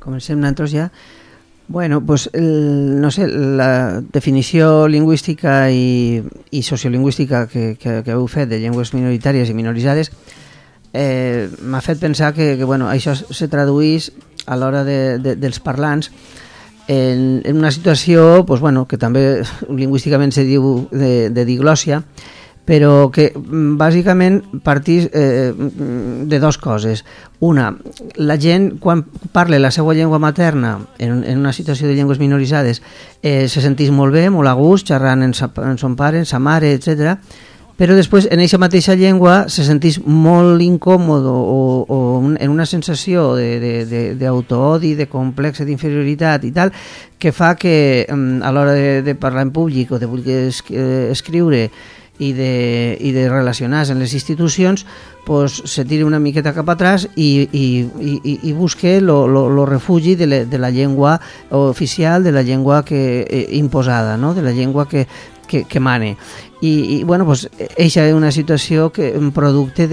Comencem nosaltres ja. Bueno, pues no sé, la definició lingüística i sociolingüística que heu fet de llengües minoritàries i minoritzades m'ha fet pensar que bueno, això se traduís a l'hora dels parlants en una situació pues, bueno, que també lingüísticament se diu de diglòssia, però que bàsicament partís de dues coses. Una, la gent quan parla la seva llengua materna en una situació de llengües minoritzades se sentís molt bé, molt a gust, xerrant amb son pare, amb sa mare, etc. Però després en aquesta mateixa llengua se sentís molt incòmode o en una sensació d'autoodi, de complex d'inferioritat i tal, que fa que a l'hora de parlar en públic o de voler escriure i de relacionar-se en les institucions pues, se tiri una miqueta cap atrás i busque el refugi de la llengua oficial, de la llengua imposada, no? De la llengua que mane. I bueno, pues, eixa és una situació que un producte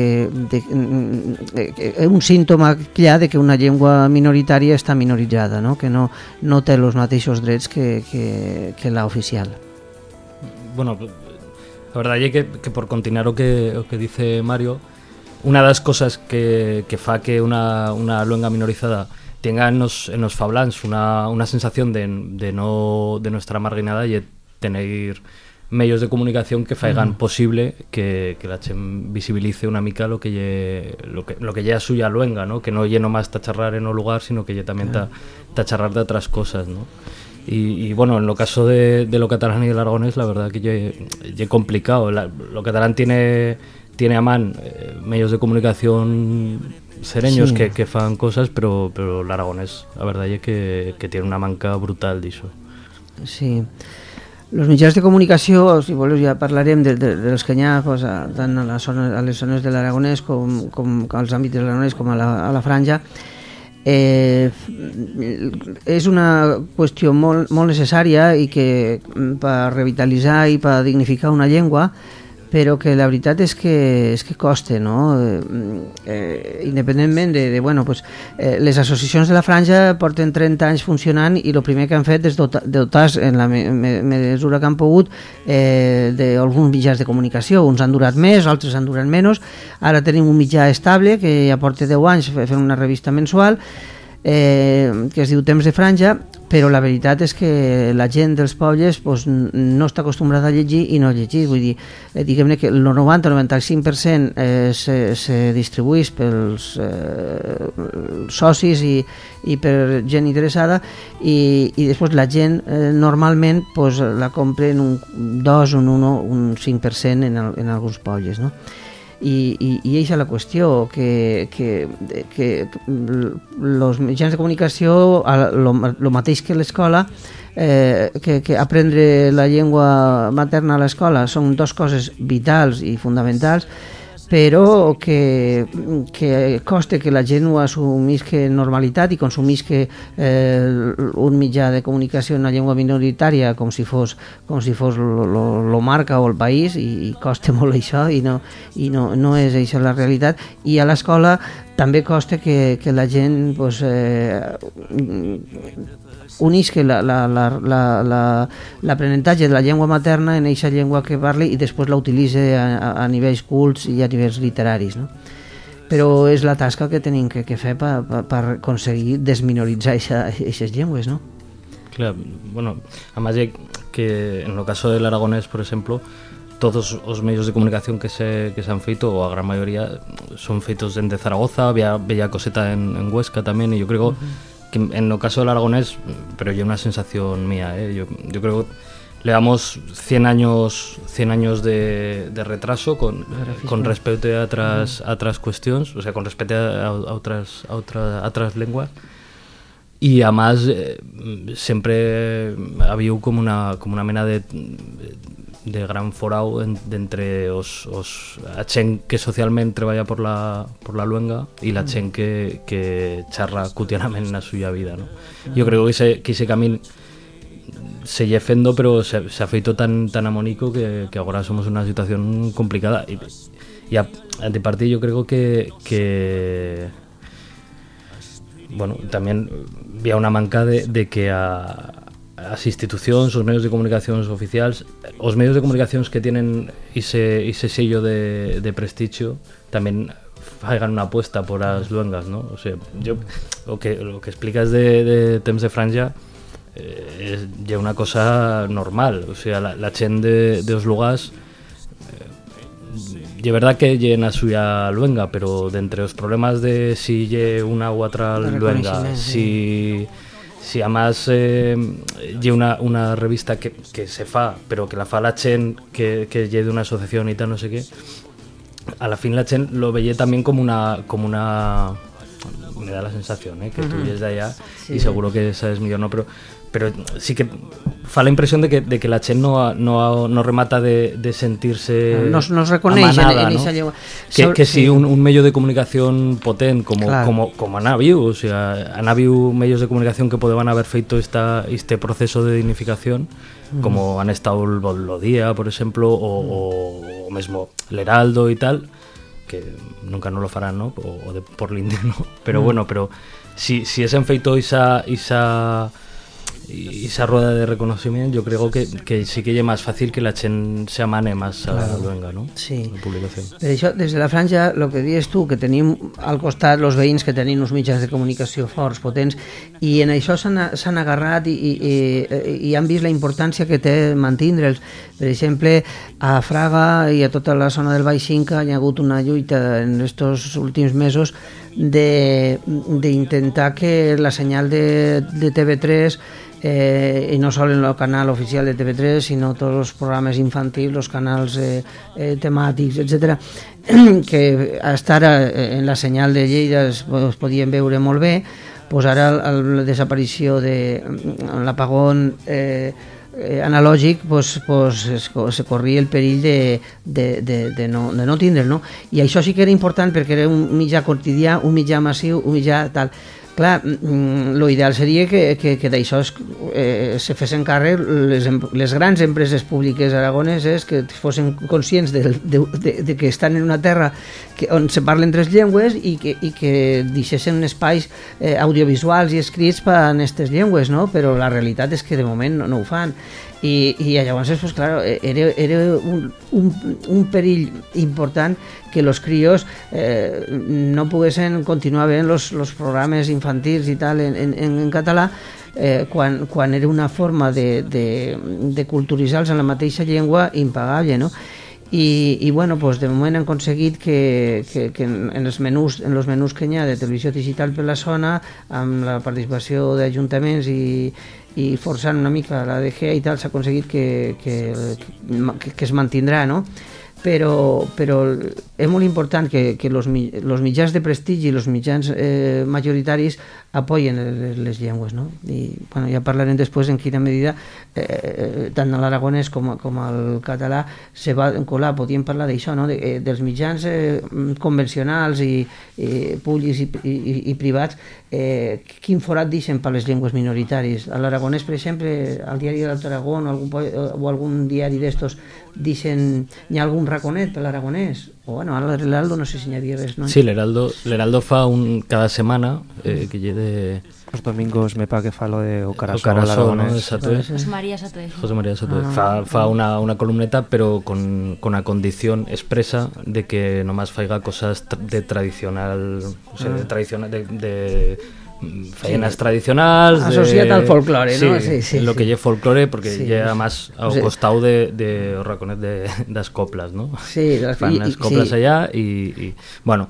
un símptoma clar de que una llengua minoritària està minoritzada, no? Que no té els mateixos drets que la oficial. Bueno, la verdad es que por continuar lo que dice Mario, una de las cosas que fa que una luenga minorizada tenga en los fablants una sensación de no estar marginada y tener medios de comunicación que faigan posible que la gent visibilice una mica lo que ya suya luenga, ¿no? Que no lle nomás ta charrar en un lugar, sino que lle también ta charrar de otras cosas, ¿no? Y bueno, en lo caso de lo catalán y el aragonés, la verdad que ya complicado. Lo catalán tiene a mano medios de comunicación sereños sí. que fan cosas, pero el aragonés, la verdad es que tiene una manca brutal de eso. Sí. Los mitjans de comunicació, si voleu ja parlarem dels que hi ha pues, tant a les zones de l'Aragonès com als àmbits de l'Aragonès com a la Franja. És una qüestió molt necessària i que per revitalitzar i per dignificar una llengua, però que la veritat és que costa, no? Independentment de bueno, pues, les associacions de la Franja porten 30 anys funcionant i el primer que han fet és dotar en la mesura que han pogut d'alguns mitjans de comunicació. Uns han durat més, altres han durat menys. Ara tenim un mitjà estable que ja porta 10 anys fent una revista mensual que es diu Temps de Franja, però la veritat és que la gent dels pobles pues, no està acostumbrada a llegir i no llegir, vull dir, diguem-ne que el 90-95% se distribueix pels socis i per gent interessada i després la gent normalment pues, la compra en un 2, un 1, un 5% en alguns pobles, no? I eixa és la qüestió que els mitjans de comunicació el mateix que l'escola que aprendre la llengua materna a l'escola són dues coses vitals i fonamentals, però que costa que la gent ho assumisca normalitat i consumisca un mitjà de comunicació en una llengua minoritària com si fos lo marca o el país i costa molt això i no és això la realitat. I a l'escola també costa que la gent pues, unisca l'aprenentatge de la llengua materna en aquesta llengua que parla i després la utilitza a nivells cults i a nivells literaris, no? Però és la tasca que tenim que fer per aconseguir desminoritzar aquestes llengües, ¿no? Claro, bueno, además que en el caso del aragonés, por ejemplo, todos los medios de comunicación que se han feito, o a gran mayoría, son feitos de Zaragoza, bella coseta en Huesca también, y yo creo que en el caso del aragonés, pero ya una sensación mía, yo creo que le damos 100 años de retraso con respecto a otras cuestiones, o sea, con respecto a otras lenguas. Y además siempre ha habido como una mena de gran forau entre a gent que socialment treballa por la luenga y la gent que charra cotidianamente en la suya vida, ¿no? Yo creo que ese camino se lle fendo, pero se ha feito tan amónico que ahora somos en una situación complicada y a antiparte yo creo que bueno, también había una manca de que as institucións, os medios de comunicación oficiais, os medios de comunicación que tienen ese sello de prestigio tamén hagan una apuesta por as luengas, ¿no? O sea, yo lo que explicas de Temps de Franja es ya una cosa normal, o sea, la chen de os lugares de verdad que lle na suya luenga, pero de entre os problemas de si lle una u otra luenga, si además lle una revista que se fa, pero que la fa la chen que lle de una asociación y tal, no sé qué, a la fin la chen lo veía también como una me da la sensación, que tú llegues de allá y seguro que sabes millón, no, pero sí que fa la impresión de que la chen no remata de sentirse nos reconéis amanada, en ¿no? esa llengua. Que si un medio de comunicación potente como han habido, o sea, han habido medios de comunicación que podían haber feito este proceso de dignificación, como han estado el Bolodía, por ejemplo, o mesmo L'Heraldo y tal, que nunca no lo farán, ¿no? O por linde, ¿no? Pero bueno, pero si es en feito esa rueda de reconocimiento, yo creo que sí que es más fácil que la chen se amane más a la luenga, ¿no? Sí. La publicación. Per això, des de la Franja, el que dius tu, que tenim al costat els veïns que tenim uns mitjans de comunicació forts, potents, i en això s'han agarrat i han vist la importància que té mantindre'ls. Per exemple, a Fraga i a tota la zona del Baix Cinca hi ha hagut una lluita en estos últims mesos d'intentar que la senyal de TV3 y no solo en el canal oficial de TV3, sino todos los programas infantiles, los canals temàtics, etcétera, que hasta ara en la senyal de Lleida es podien veure molt bé, pues ara la desaparició de l'apagón analògic, se corria el perill de no tindre'l, no? I això sí que era important perquè era un mitjà quotidià, un mitjà massiu, un mitjà tal. Clar, l'ideal seria que d'això se fessin càrrec les grans empreses públiques aragoneses, que fossin conscients de que estan en una terra on se parlen tres llengües i que deixessin espais audiovisuals i escrits per a aquestes llengües, no? Però la realitat és que de moment no ho fan. I llavors, pues, claro, era un perill important que los críos no poguessin continuar veient los programes infantils i tal en català, quan era una forma de culturitzar-los en la mateixa llengua impagable, no? I bueno, pues de moment han aconseguit que en els menús que hi ha de televisió digital per la zona, amb la participació d'ajuntaments i forçant una mica la DG i tal, s'ha aconseguit que es mantindrà, no? Però és molt important que los mitjans de prestigi i els mitjans majoritaris apoyen les llengües, no? I bueno, ja parlarem després en quina medida tant l'aragonès com el català se va colar. Podíem parlar d'això, no? Dels mitjans convencionals i públics i privats, quin forat deixen per les llengües minoritàries. A l'aragonès, per exemple, al diari de l'Alto Aragón o algun diari d'estos deixen, hi ha algun raconet per l'aragonès, o bueno, ara l'Heraldo no sé si n'hi havia res, no? Sí, l'Heraldo fa cada setmana que lle de... Los domingos me pa que fa lo de Ocarasó, ¿no? Exacto. José María Satoé. Fa una columneta, pero con una condición expresa de que nomás faiga cosas de tradicional, o sea, de faenas tradicionals asociat al folclore, ¿no? Sí, lo que lle folclore, porque lle más al costado de raconet de las coplas, ¿no? Sí, fan las coplas allá y bueno,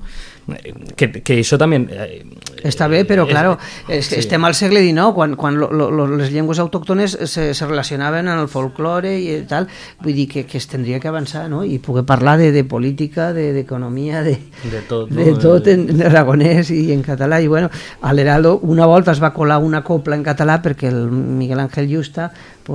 que això també està bé, però claro, estem al segle XIX, quan les llengües autòctones se relacionaven amb el folklore i tal, vull dir que es tindria que avançar, no? I poder parlar de política, d'economia, de tot en aragonès i en català. I bueno, a l'Heraldo una volta es va colar una copla en català perquè el Miguel Ángel Yusta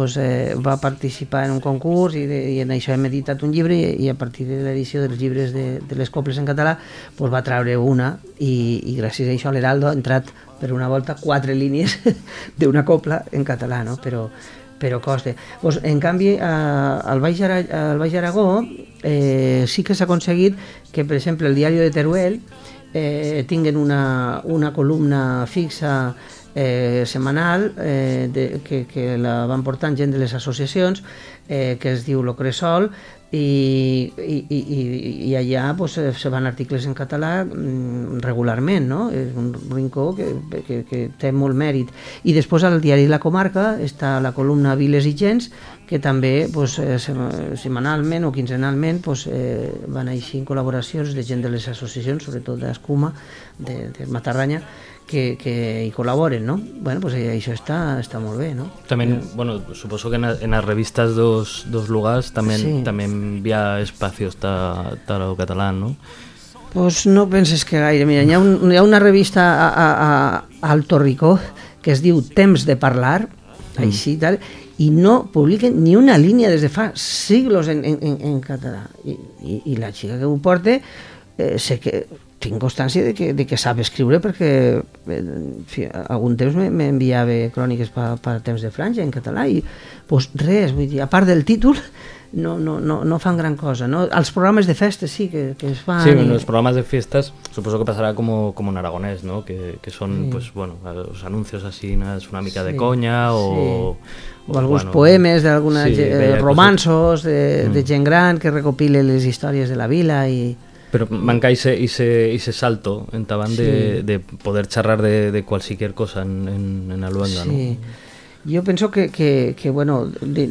va participar en un concurs i en això hem editat un llibre i a partir de l'edició dels llibres de les coples en català va treure una i gràcies a això l'Heraldo ha entrat per una volta 4 línies d'una copla en català, no? Però costa. En canvi, al Baix Aragó sí que s'ha aconseguit que, per exemple, el diari de Teruel tinguen una columna fixa setmanal que la van portant gent de les associacions, que es diu Lo Cresol, i allà pues, se van articles en català regularment, no? És un rincó que té molt mèrit. I després al diari La Comarca està la columna Viles i Gens, que també pues, setmanalment o quinzenalment pues, van així en col·laboracions de gent de les associacions, sobretot d'Escuma, de Matarranya, que hi col·laboren, ¿no? Bueno, pues això está molt bé, ¿no? También, bueno, suposo que en las revistas dos lugares también había espacios para lo catalán, ¿no? Pues no penses que gaire. Mira, hi ha una revista a Alto Ricó que es diu Temps de Parlar, així tal, i no publiquen ni una línia des de fa siglos en català. I la xica que ho porta, sé que tinc constància de que sap escriure, perquè algun temps m'enviava cròniques per Temps de Franja en català i pues res, vull dir, a part del títol no fan gran cosa, ¿no? Els programes de festes sí que es fan. Sí, los programas de fiestas suposo que pasará como en aragonés, ¿no? Que son, pues bueno, los anuncios así, una mica de coña o alguns bueno, poemes d'alguna romanços de gent gran que recopile les històries de la vila i... Pero manca ese salto en Tabán de poder charlar de cualquier cosa en Aluenga, ¿no? Sí. Jo penso que bueno,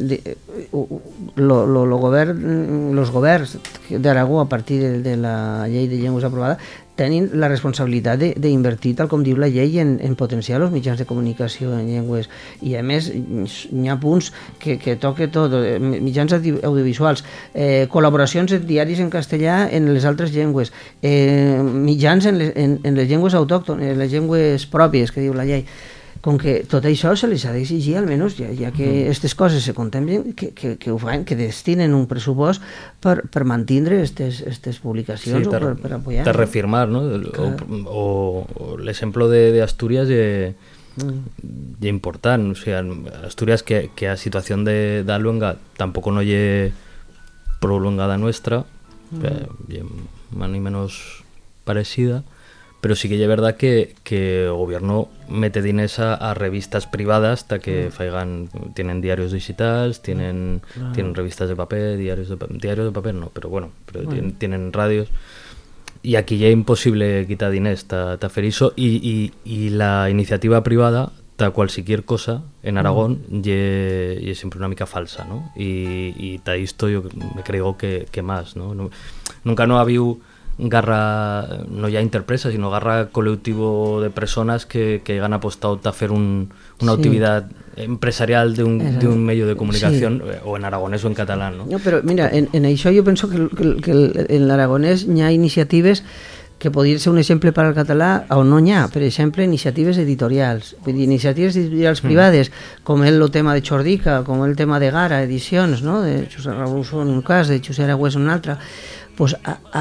los governs d'Aragó, a partir de la llei de llengües aprovada, tenen la responsabilitat d'invertir, tal com diu la llei, en potenciar els mitjans de comunicació en llengües. I a més hi ha punts que toca tot, mitjans audiovisuals, col·laboracions en diaris en castellà en les altres llengües, mitjans en les llengües autòctones, les llengües pròpies, que diu la llei. Com que tot això se les ha d'exigir, almenys, ja que aquestes coses se contemplen, que ho fan, que destinen un pressupost per mantindre aquestes publicacions, o per apoyar. De reafirmar, ¿no? O el ejemplo de Asturias es importante. O sea, Asturias, que a situación de Aluenga tampoco no es prolongada nuestra, más ni menos parecida. Pero sí que es verdad que el gobierno mete diners a revistas privadas hasta que tienen diarios digitales, tienen revistas de papel, diarios de papel no, pero bueno, tienen radios. Y aquí ya es imposible quitar diners, ta fer eso, y la iniciativa privada, ta cualquier cosa en Aragón, y es siempre una mica falsa, ¿no? Y ta esto yo me creo que más, ¿no? Nunca no ha habido garra, no ya interpresa, sino garra colectivo de personas que han apostado a hacer una actividad empresarial de un medio de comunicación, o en aragonès o en catalán, ¿no? No, però mira, en això jo penso que en l'aragonès hi ha iniciatives que podrien ser un exemple per al català o no n'hi ha, per exemple, iniciatives editorials, vull dir, iniciatives editorials privades, com el tema de Chordica, com el tema de Gara Edicions, no? De Josep Rabuso en un cas, de Josep Aragüés en un altre, pues,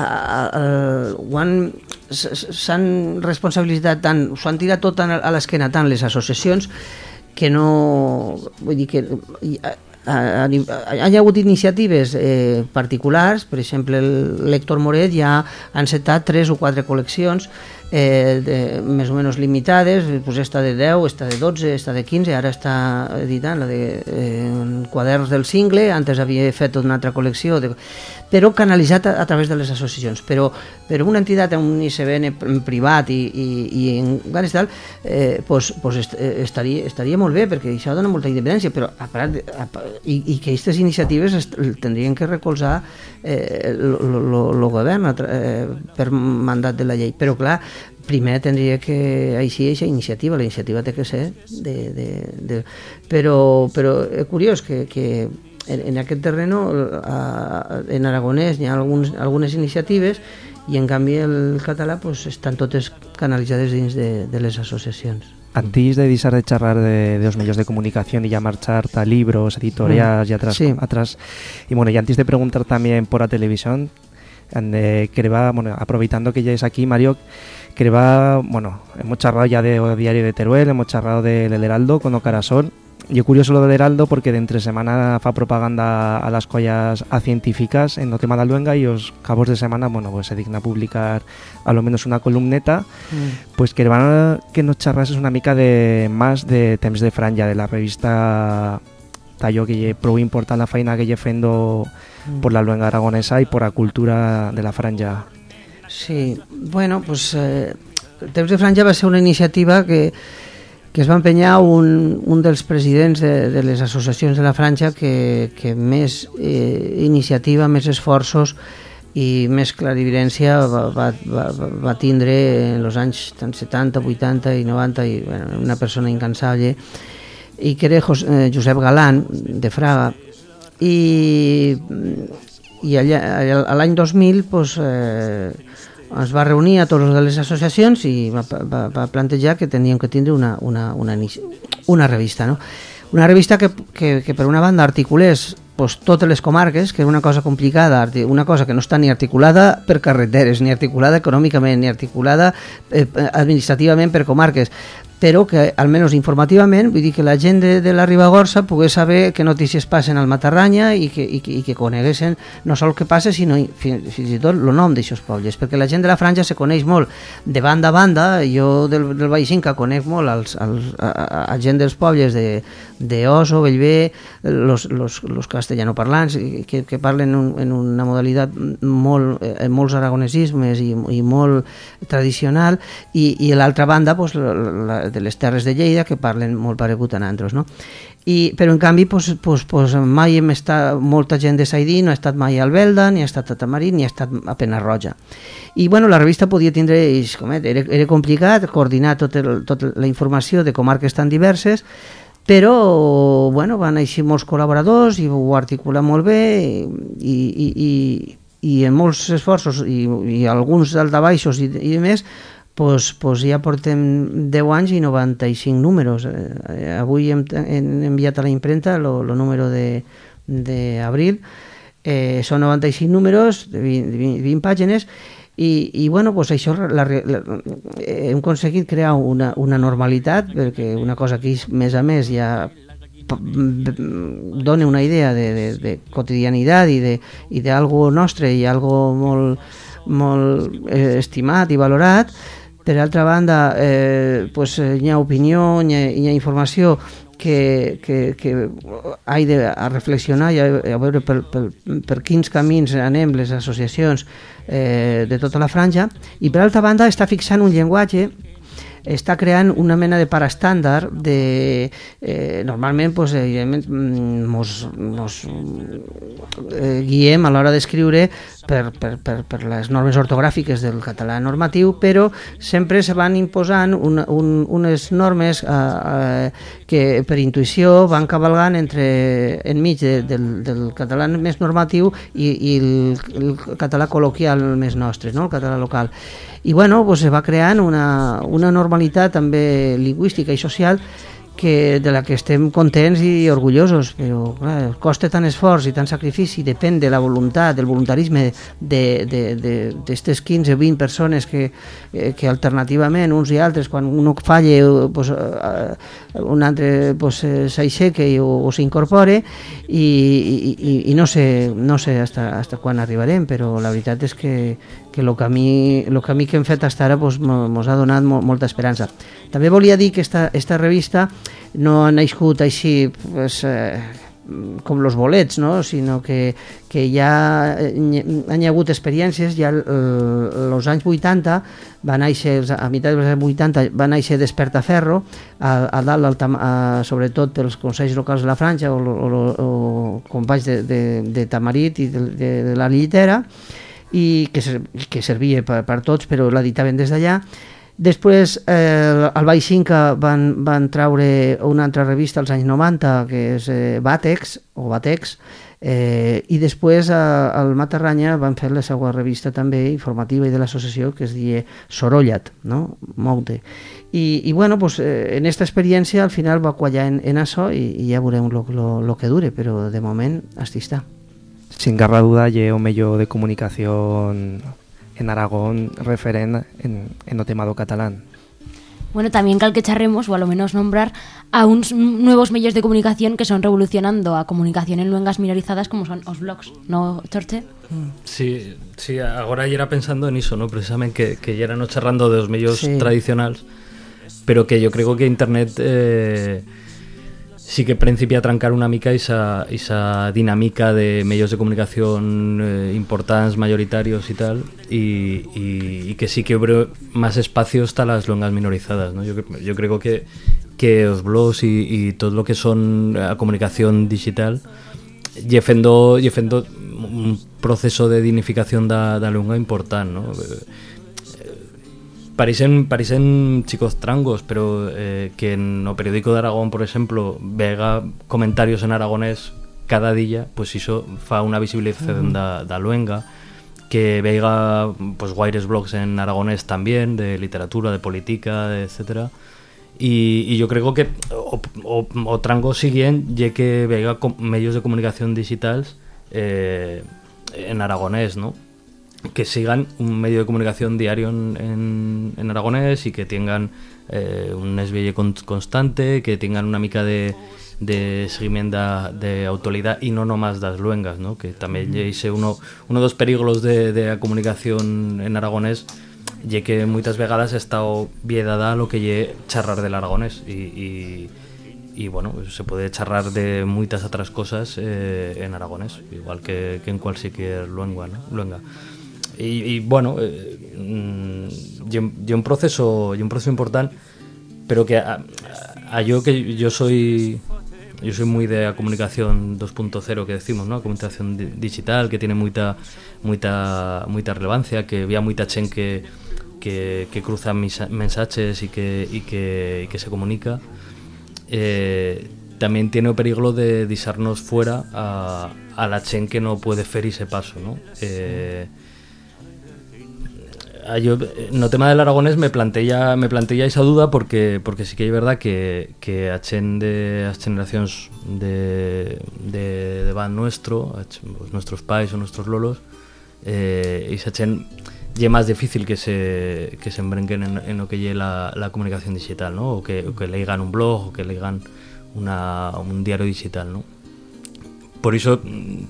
s'han responsabilitzat tant, s'ho han tirat tot a l'esquena tant les associacions que no... Vull dir que hi ha hagut iniciatives particulars, per exemple l'Héctor Moret ja ha encetat 3 o 4 col·leccions més o menys limitades, pues esta de 10, esta de 12, esta de 15, ara està editant la de quaderns del Cingle, antes havia fet una altra col·lecció, però canalitzat a través de les associacions. Però una entitat, un ICBN privat i en ganes tal, pues estaria molt bé, perquè això dona molta independència, però i que aquestes iniciatives tindrien que recolzar el govern per mandat de la llei. Però clar, primer tindria que així aquesta iniciativa, la iniciativa té que ser però és curiós que en aquest terreno en aragonès hi ha algunes iniciatives i en canvi el català pues, estan totes canalitzades dins de les associacions. Antes de dejar de charlar de los medios de comunicación y ya marchar a libros, editoriales y atrás, y bueno, y antes de preguntar también por la televisión, aprovechando que ya es aquí, Mario, hemos charlado ya de Diario de Teruel, hemos charlado del El Heraldo con Ocarasol, yo curioso lo del Heraldo porque de entre semana fa propaganda a las collas a científicas en no tema da luenga y os cabos de semana, bueno, pues se digna publicar a lo menos una columneta, pues que van que nos charrases una mica de más de temps de franja, de la revista tallo que lle prou important la feina que lle fendo por la luenga aragonesa y por la cultura de la franja. Sí, bueno, pues temps de franja va ser una iniciativa que es va empenyar un dels presidents de les associacions de la franja que més iniciativa, més esforços i més clarividència va tindre en els anys 70, 80 i 90 i bueno, una persona incansable i que era Josep Galán de Fraga i l'any 2000 pues, es va reunir a tots els de les associacions i va plantejar que teníem que tindre una revista, no? Una revista que per una banda articulés pues, totes les comarques, que era una cosa complicada, una cosa que no està ni articulada per carreteres, ni articulada econòmicament, ni articulada administrativament per comarques, però que almenys informativament, vull dir que la gent de la Ribagorça pogués saber què notícies passen al Matarranya i que coneguessin no sol què passa, sinó fins i tot el nom d'aixòs pobles, perquè la gent de la franja se coneix molt de banda a banda. Jo del Baix Inca conec molt a gent dels pobles d'Oso, Bellver, los castellanoparlants que parlen en una modalitat molts aragonesismes i molt tradicional, i l'altra banda pues, de les terres de Lleida que parlen molt paregut a nosaltres, no? Però en canvi pues, mai hem estat molta gent de Saidí, no ha estat mai al Belda, ni ha estat a Tamarit, ni ha estat a Penarroja. I bueno, la revista podia tindre, era complicat coordinar tota la informació de comarques tan diverses, però bueno, van així molts col·laboradors i ho articula molt bé i en molts esforços i alguns daltabaixos i més, pues ja portem 10 anys i 95 números. Avui hem enviat a la imprenta el número d'abril, són 95 números de 20 pàgines i bueno, pues això hem aconseguit crear una normalitat, perquè una cosa que més a més ja dona una idea de quotidianitat i d'algo nostre i algo molt estimat i valorat. Per altra banda, pues, hi ha opinió, hi ha informació que ha de reflexionar i a veure per quins camins anem les associacions de tota la franja, i per altra banda està fixant un llenguatge, està creant una mena de parastàndard normalment pues, mos guiem a l'hora d'escriure per les normes ortogràfiques del català normatiu, però sempre se van imposant unes normes que per intuïció van cavalgant enmig del català més normatiu i el català col·loquial més nostre, no? El català local. I bueno, pues se va creant una normalitat també lingüística i social de la que estem contents i orgullosos, però clar, costa tant esforç i tant sacrifici, depèn de la voluntat, del voluntarisme d'estes 15 o 20 persones que alternativament uns i altres, quan un falla pues, un altre pues, s'aixeca o s'incorpora i no sé hasta quan arribarem, però la veritat és que el camí que hem fet fins ara pues, mos ha donat molta esperança. També volia dir que esta revista no ha nascut així pues, com los bolets, no? Sinó que ja han hagut experiències. Ja als anys 80 va néixer, a meitat dels anys 80 va néixer Despertaferro a dalt, sobretot pels consells locals de la Franja o companys de Tamarit i de la Llitera, i que servia per tots, però l'editaven des d'allà. Després al Baix Inca van traure una altra revista als anys 90 que és Batex i després al Matarranya van fer la seva revista també informativa i de l'associació que es deia Sorollat, no? Moute. I bueno, pues, en aquesta experiència al final va quallar en això i ja veurem lo que dure, però de moment així està. Sin garra duda, lle o mello de comunicación en Aragón referent en o tema do catalán. Bueno, también cal que charremos, o a lo menos nombrar, a uns nuevos medios de comunicación que son revolucionando a comunicación en luengas minorizadas como son os blogs, ¿no, Chorche? Sí, agora ya era pensando en iso, ¿no? Precisamente que ya era no charrando de los medios tradicionales, pero que yo creo que internet sí que principia a trancar una mica esa dinámica de medios de comunicación importantes, mayoritarios y tal, y que sí que hubo más espacios para las luengas minorizadas, ¿no? Yo creo que los blogs y todo lo que son a comunicación digital llefendo un proceso de dignificación da luenga importante, ¿no? Parecen chicos trangos, pero que en o periódico de Aragón, por ejemplo, vega comentarios en aragonés cada día, pues iso fa una visibilización da luenga, que vega pues guaires blogs en aragonés también, de literatura, de política, etcétera. Y yo creo que o trango siguen ye que vega medios de comunicación digitales en aragonés, ¿no? Que sigan un medio de comunicación diario en aragonés y que tengan un esbelle constante, que tengan una mica de seguimiento de autoridad y no nomás das luengas, ¿no? Que también hice uno dos peligros de la comunicación en aragonés, ye que muchas vegadas he estado viedada lo que ye charrar del aragonés y bueno, se puede charrar de muchas otras cosas en aragonés, igual que en cualquier luenga, ¿no? Y bueno, yo un proceso importante, pero que yo soy muy de la comunicación 2.0 que decimos, ¿no? Comunicación digital, que tiene mucha relevancia, que vea mucha gente que cruza mis mensajes y que se comunica. También tiene el peligro de disarnos fuera a la gente que no puede fer ese paso, ¿no? Yo no tema del aragonés me planteé esa duda porque sí que es verdad que a chen de las generaciones de van nuestro, pues nuestros pais o nuestros lolos, esa chen ye más difícil que se embrenquen en lo que ye la comunicación digital, ¿no? O que leigan un blog o que leigan un diario digital, ¿no? Por eso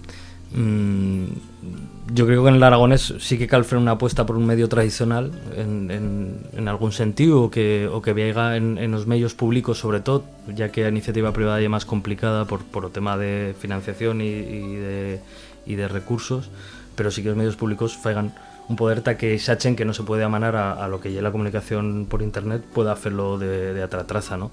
yo creo que en el aragonés sí que cal fer una apuesta por un medio tradicional en algún sentido, o que viega en los medios públicos sobre todo, ya que la iniciativa privada es más complicada por el tema de financiación y de recursos, pero sí que los medios públicos faigan un poder ta que sachen que no se puede amanar a lo que ya la comunicación por internet pueda hacerlo de otra traza, ¿no?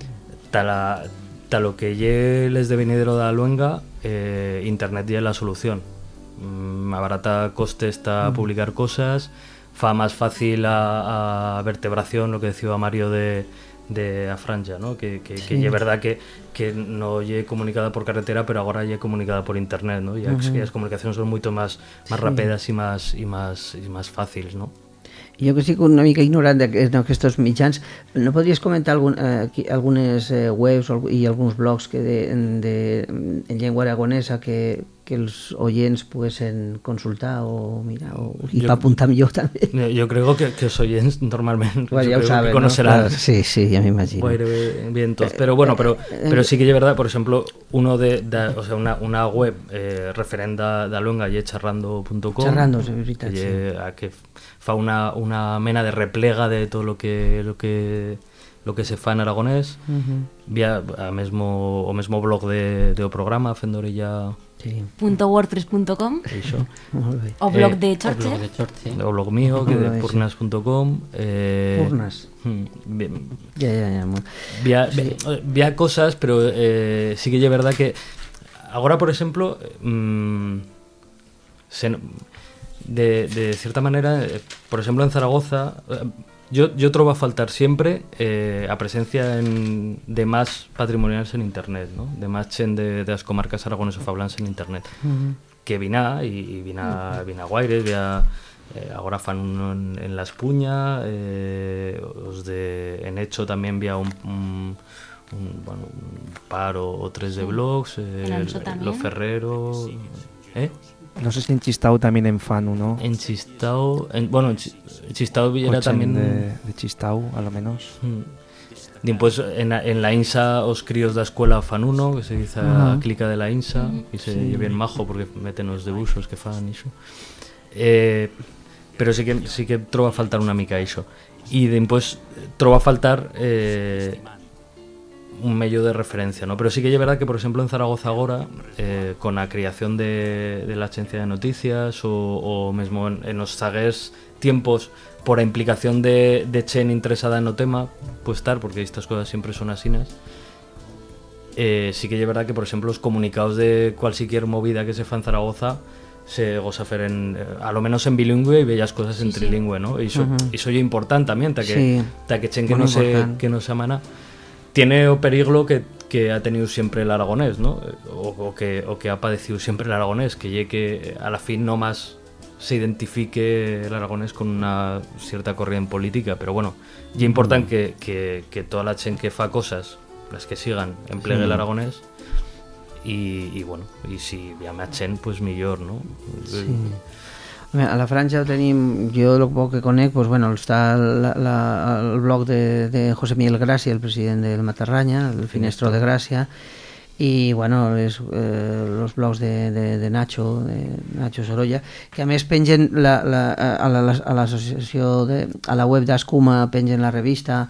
Ta lo que ye les de venidero da luenga, internet ya es la solución. Abarata costes a publicar cosas, fa más fácil a vertebración, lo que decía Mario de a Franja, ¿no? Que es verdad que no lle comunicada por carretera, pero ahora lle comunicada por internet, ¿no? Y las comunicaciones son mucho más rápidas y más fáciles, ¿no? Jo que estic una mica ignorant d'aquests mitjans, no podries comentar algunes webs i alguns blogs en llengua aragonesa que els oients poguessin consultar o mirar i per apuntar millor també? Jo crec que els oients normalment ja ho saben, conocerán, ¿no? Sí, ya me imagino. Bien todos. Pero bueno, pero sí que es verdad, por ejemplo, o sea, una web referenda de luenga y charrando.com, Charrando, es veritat, que fa una mena de replega de todo lo que se fa en aragonés. Vía o mesmo blog de o programa Fendore ya .wordpress.com o blog de Chorche o blog mío que de purnas.com Purnas ya vía cosas, pero sí que es verdad que ahora, por ejemplo, de cierta manera, por ejemplo en Zaragoza yo trobo a faltar siempre a presencia de más patrimoniales en internet, ¿no? De más chen de las comarcas aragonesas o fablans en internet, que vina guaires, ahora fan uno en La Espuña, en Hecho también vía un par o tres de blogs, en Anso también. Lo Ferrero, No sé si en Chistau también en Fanu, ¿no? En Chistau... en Chistau era también... De Chistau, a lo menos. Después en la INSA os críos da escuela fan uno, que se dice a clica de la INSA, y se lle bien majo porque meten os debuxos que fan iso. Pero sí que troba faltar una mica iso. Y después troba faltar un medio de referencia, ¿no? Pero sí que es verdad que, por ejemplo, en Zaragoza ahora, con la creación de la agencia de noticias o mesmo en los zaguers tiempos, por la implicación de chen interesada en el tema, pues estar, porque estas cosas siempre son asinas, sí que es verdad que, por ejemplo, los comunicados de cualquier movida que se fa en Zaragoza se goza hacer a lo menos en bilingüe y bellas cosas en trilingüe, ¿no? Y eso es importante también, ta que chen que no se amana. Tiene o peligro que ha tenido siempre el aragonés, ¿no? O que ha padecido siempre el aragonés, que llegue que a la fin no más se identifique el aragonés con una cierta corriente política, pero bueno, ya importante que toda la gente que fa cosas, las que sigan, emplegue el aragonés, y bueno, y si llame a chen, pues millor, ¿no? Sí. A la Franja ho tenim, jo el poc que conec, pues, bueno, està el blog de José Miguel Gràcia, el president del Matarranya, el Finestro de Gràcia, i bueno, los blogs de Nacho Sorolla, que a més pengen a l'associació, a la web d'Escuma pengen la revista,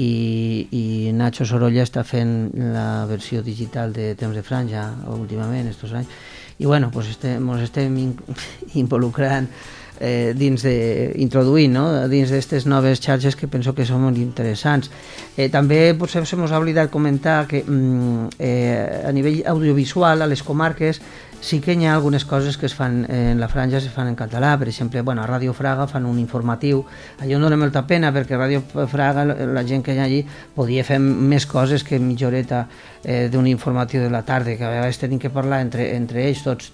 i Nacho Sorolla està fent la versió digital de Temps de Franja últimament, estos anys, i bueno, pues ens estem involucrant introduint, no? Dins d'aquestes noves xarxes que penso que són molt interessants. També potser se m'ha oblidat comentar que a nivell audiovisual a les comarques sí que hi ha algunes coses que es fan en la Franja, se fan en català. Per exemple, bueno, a Ràdio Fraga fan un informatiu. Allò em dona molta pena perquè a Ràdio Fraga la gent que hi ha allí podia fer més coses que mitja horeta d'un informatiu de la tarda, que a vegades tenim que parlar entre ells tots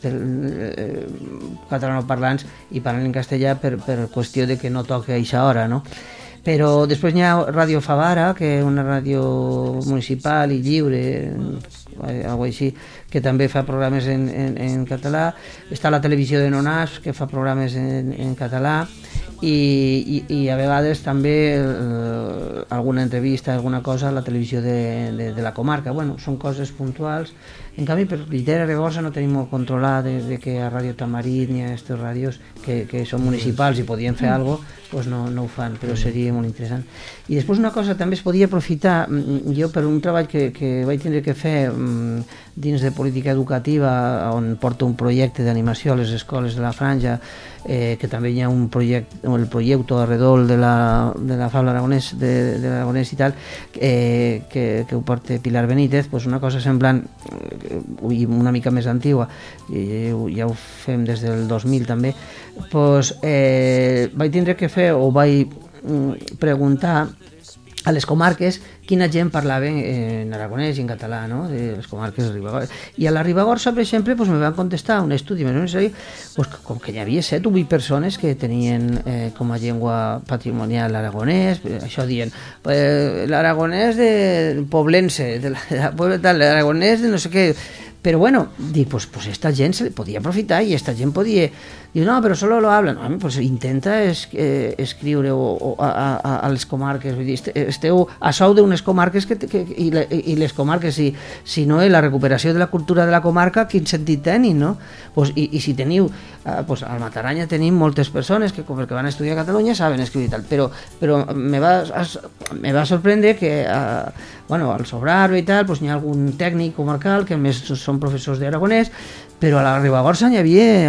catalanoparlants i parlant en castellà per qüestió de que no toca a aquesta hora, no? Però després hi ha Ràdio Favara, que és una ràdio municipal i lliure, alguna així, que també fa programes en català. Està la televisió de Nonàs, que fa programes en català, i a vegades també alguna entrevista, alguna cosa a la televisió de la comarca. Bueno, són coses puntuals. En canvi, per Llitera i Ribagorça no tenim molt controlat de que a Ràdio Tamarit ni a aquestes ràdios que són municipals i podien fer alguna cosa, doncs no ho fan, però seria molt interessant. I després una cosa també es podia aprofitar, jo per un treball que vaig tindre que fer dins de política educativa, on porto un projecte d'animació a les escoles de la Franja, que també hi ha un projecte, el projecte alrededor de la fabla aragonès, de l'aragonès i tal, que ho porta Pilar Benítez, doncs una cosa semblant, una mica més antigua, ja ho fem des del 2000 també, doncs vaig tindre que fer o vaig preguntar a les comarques quina gent parlava en aragonès i en català, no? De les comarques de Ribagorça. I a la Ribagorça, per exemple, me van contestar un estudi més o menys, com que hi havia 7 o 8 persones que tenien com a llengua patrimonial l'aragonès, això dient, l'aragonès de poblense, l'aragonès de no sé què. Pero bueno, dic, pues esta gent se podia aprofitar i esta gent podia... Diu, no, però solo lo hablan. Pues intenta escriure a les comarques. Vull dir, esteu a sou d'unes comarques i les comarques, si no la recuperació de la cultura de la comarca, quin sentit tenin, no? Pues, i si teniu... Pues al Matarranya tenim moltes persones que, com que van estudiar a Catalunya, saben escriure i tal, però me va sorprendre que al Sobrarbe i tal, pues n'hi ha algun tècnic comarcal que a més són professors d'aragonès, però a la Ribagorça n'hi havia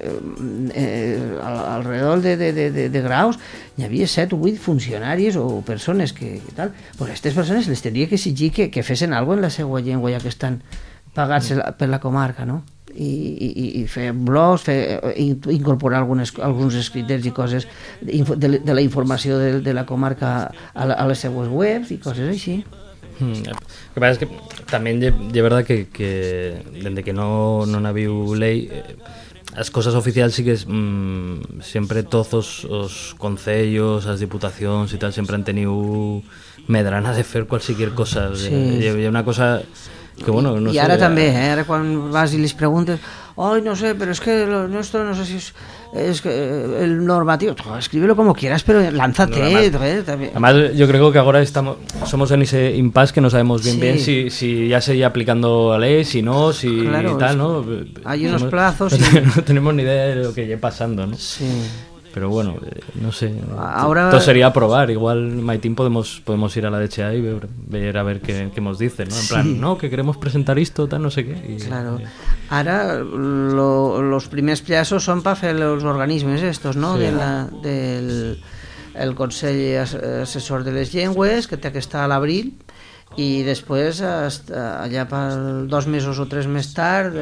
alrededor de graus n'hi havia 7 o 8 funcionaris o persones que tal, pues a aquestes persones les tindria que exigir que fessin alguna cosa en la seva llengua, ja que estan pagats per la comarca, no? I fer blogs, incorporar alguns escrits i coses de la informació de la comarca a les seues webs i coses així. Lo que pasa es que también de verdad que desde que no habido ley, las cosas oficiales sí que siempre todos los concellos, las diputaciones y tal siempre han tenido medrana de hacer cualquier cosa. Sí. Y una cosa Que bueno, no I sé, ara també, ara quan vas i les preguntes, no sé, pero es que lo nuestro no sé si es que el normativo, escríbelo como quieras, pero lánzate. Además, yo creo que ahora somos en ese impasse que no sabemos bien si ya se iría aplicando la ley, si no, si claro, tal, ¿no? Hay unos plazos no tenemos ni idea de lo que lleva pasando, ¿no? Sí. Pero bueno, no sé. Ahora, todo sería probar. Igual, Maitín, podemos ir a la DHA y ver a ver qué nos dicen, ¿no? En plan, no, que queremos presentar esto, tal, no sé qué. Claro. Ara los primers llaços són per fer els organismes estos, no? Sí. El Consell Assessor de les Llengües, que té que estar a l'abril, i després, allà per 2 mesos o 3 més tard,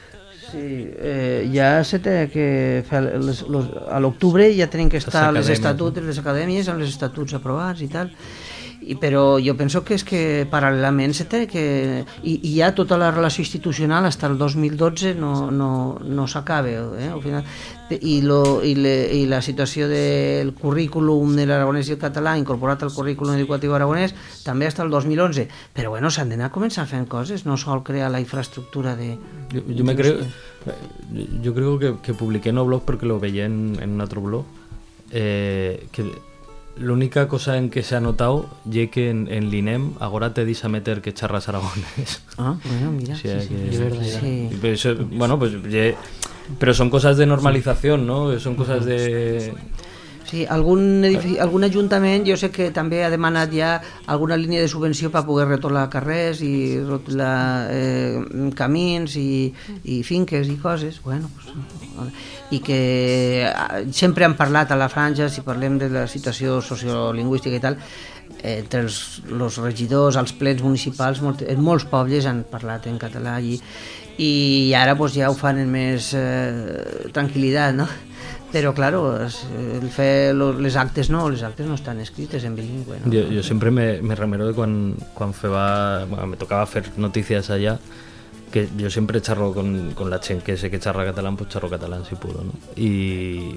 ja se té que fer a l'octubre ja tenen que estar les estatuts, les acadèmies amb els estatuts aprovats i tal. Però jo penso que és que paral·lelament se té que... I ja tota la relació institucional fins al 2012 no s'acaba, al final. I la situació del currículum de l'aragonès i el català incorporat al currículum educatiu aragonès també fins al 2011. Però bueno, s'han d'anar a començar fent coses, no sol crear la infraestructura de... Yo creo que publiqué en un blog porque lo veía en otro blog, que la única cosa en que se ha notado es que en l'INEM ahora te dis a meter que charras aragonés. Bueno, mira. O sea, sí. Pero eso, bueno, pues pero son cosas de normalización, ¿no? Son cosas de... Sí, algun ajuntament jo sé que també ha demanat ja alguna línia de subvenció per poder retolar carrers i retolar camins i finques i coses. Bueno, pues, i que sempre han parlat a la franja, si parlem de la situació sociolingüística i tal, entre els regidors, els plens municipals, en molts pobles han parlat en català allí, i ara pues, ja ho fan en més tranquil·litat, no? Però, claro, les actes no estan escrites en bilingüe. ¿No? Yo siempre me remero de cuando me tocaba hacer noticias allá, que yo siempre charro con la chen que sé que charra catalán, pues charro catalán si puedo, ¿no? Y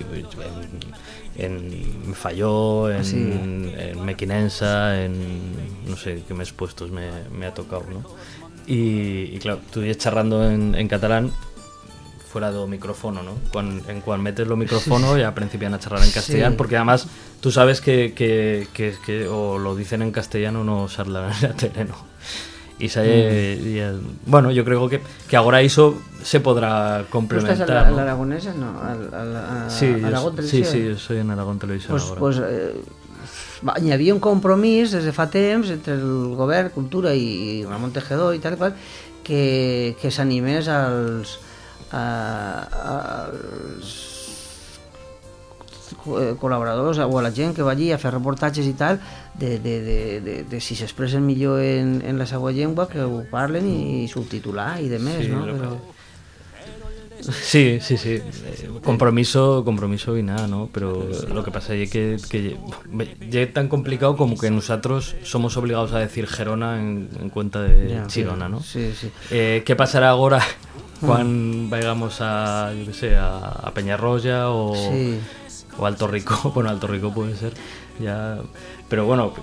en Falló, en Mequinensa, no sé qué mes puestos me ha tocado, ¿no? Y claro, tú ya charrando en catalán fuera do micrófono, ¿no? En cuan metes lo micrófono ya principian a charlar en castellano, porque además tú sabes que o lo dicen en castellano o no charlan en la tele, ¿no? Y bueno, yo creo que ahora eso se podrá complementar. ¿Tú estás en la aragonesa? No, Aragón Televisión. Sí, yo soy en Aragón Televisión ahora. Pues hi havia un compromís des de fa temps entre el govern, Cultura i Ramon Tejedor i tal i qual, que s'animés als col·laboradors o a la gent que va allí a fer reportatges i tal de si s'expressen millor en la seva llengua, que ho parlen i subtitular i de més, no? Però... Sí. Compromiso y nada, ¿no? Pero lo que pasa es que es tan complicado como que nosotros somos obligados a decir Gerona en cuenta de Chirona, ¿no? Sí. ¿Qué pasará ahora cuando vayamos a, yo qué sé, a Peñarroya o Alto Rico? Bueno, Alto Rico puede ser, ya... Pero bueno,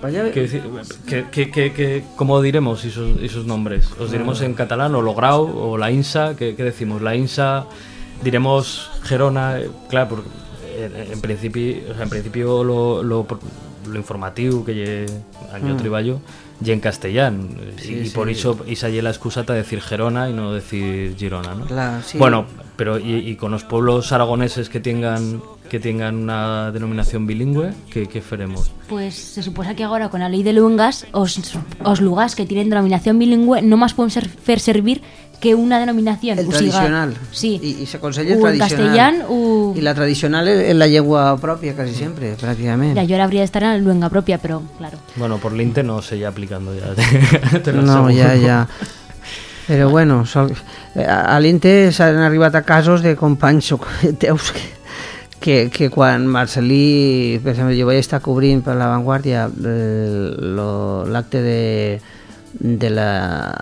¿cómo diremos esos nombres? ¿Os diremos en catalán o Lograu o la INSA? ¿Qué decimos? La INSA, diremos Gerona, claro, porque en principio lo informativo que año triballo y en castellano, y por eso hay la excusa de decir Gerona y no decir Girona, ¿no? Claro, sí. Bueno, pero y con los pueblos aragoneses que tengan una denominación bilingüe, ¿qué faremos? Pues se supone que ahora con la ley de lenguas os lugares que tienen denominación bilingüe no más pueden fer servir que una denominación. El tradicional. Sí. I s'aconsella el tradicional. I la tradicional és la llengua pròpia, quasi sempre, pràcticament. Ya, yo ahora habría de estar en la lengua propia, pero claro. Bueno, por l'INTE no se ya aplicando ya. No, ja. Però bueno, a l'INTE s'han arribat a casos de companys teus que quan Marcelí, per exemple, jo vaig estar cobrint per La Vanguardia l'acte de la...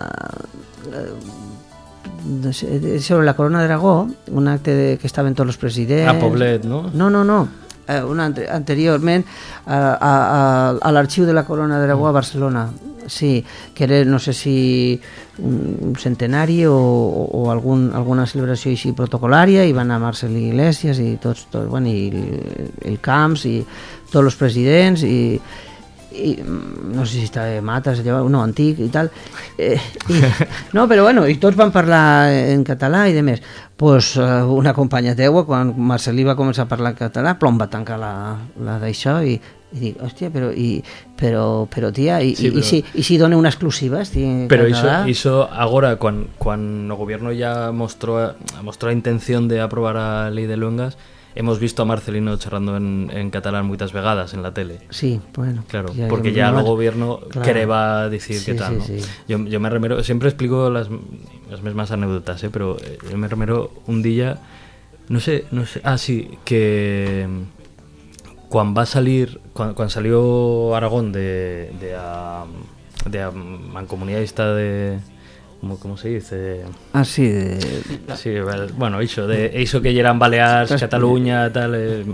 sobre la Corona d'Aragó, un acte que estaven tots els presidents... A Poblet, no? No. Anteriorment a l'arxiu de la Corona d'Aragó a Barcelona. Sí, que era, no sé si un centenari o alguna celebració així protocolària, i van anar Marcel Iglesias i tots bueno, i el Camps i tots els presidents i no sé si estava Matas, no, antic i tal, no, però bueno, i tots van parlar en català i demés. Pues una companya teua, quan Marcelí va començar a parlar en català, plom, va tancar la d'això i dic, hòstia, però tia, i si dona una exclusiva? Pero hizo ahora, cuando el gobierno ya mostró la intención de aprobar la ley de luengas, hemos visto a Marcelino charrando en catalán muchas vegadas en la tele. Sí, bueno. Claro, porque ya el gobierno quería decir sí, qué tal, sí, ¿no? sí. Yo me remero, siempre explico las mismas anécdotas, pero yo me remero un día, no sé, que cuando salió Aragón de mancomunidad esta de... ¿Cómo se dice? Ah, sí. Sí, bueno, eso que ya eran Balears, Cataluña, tal,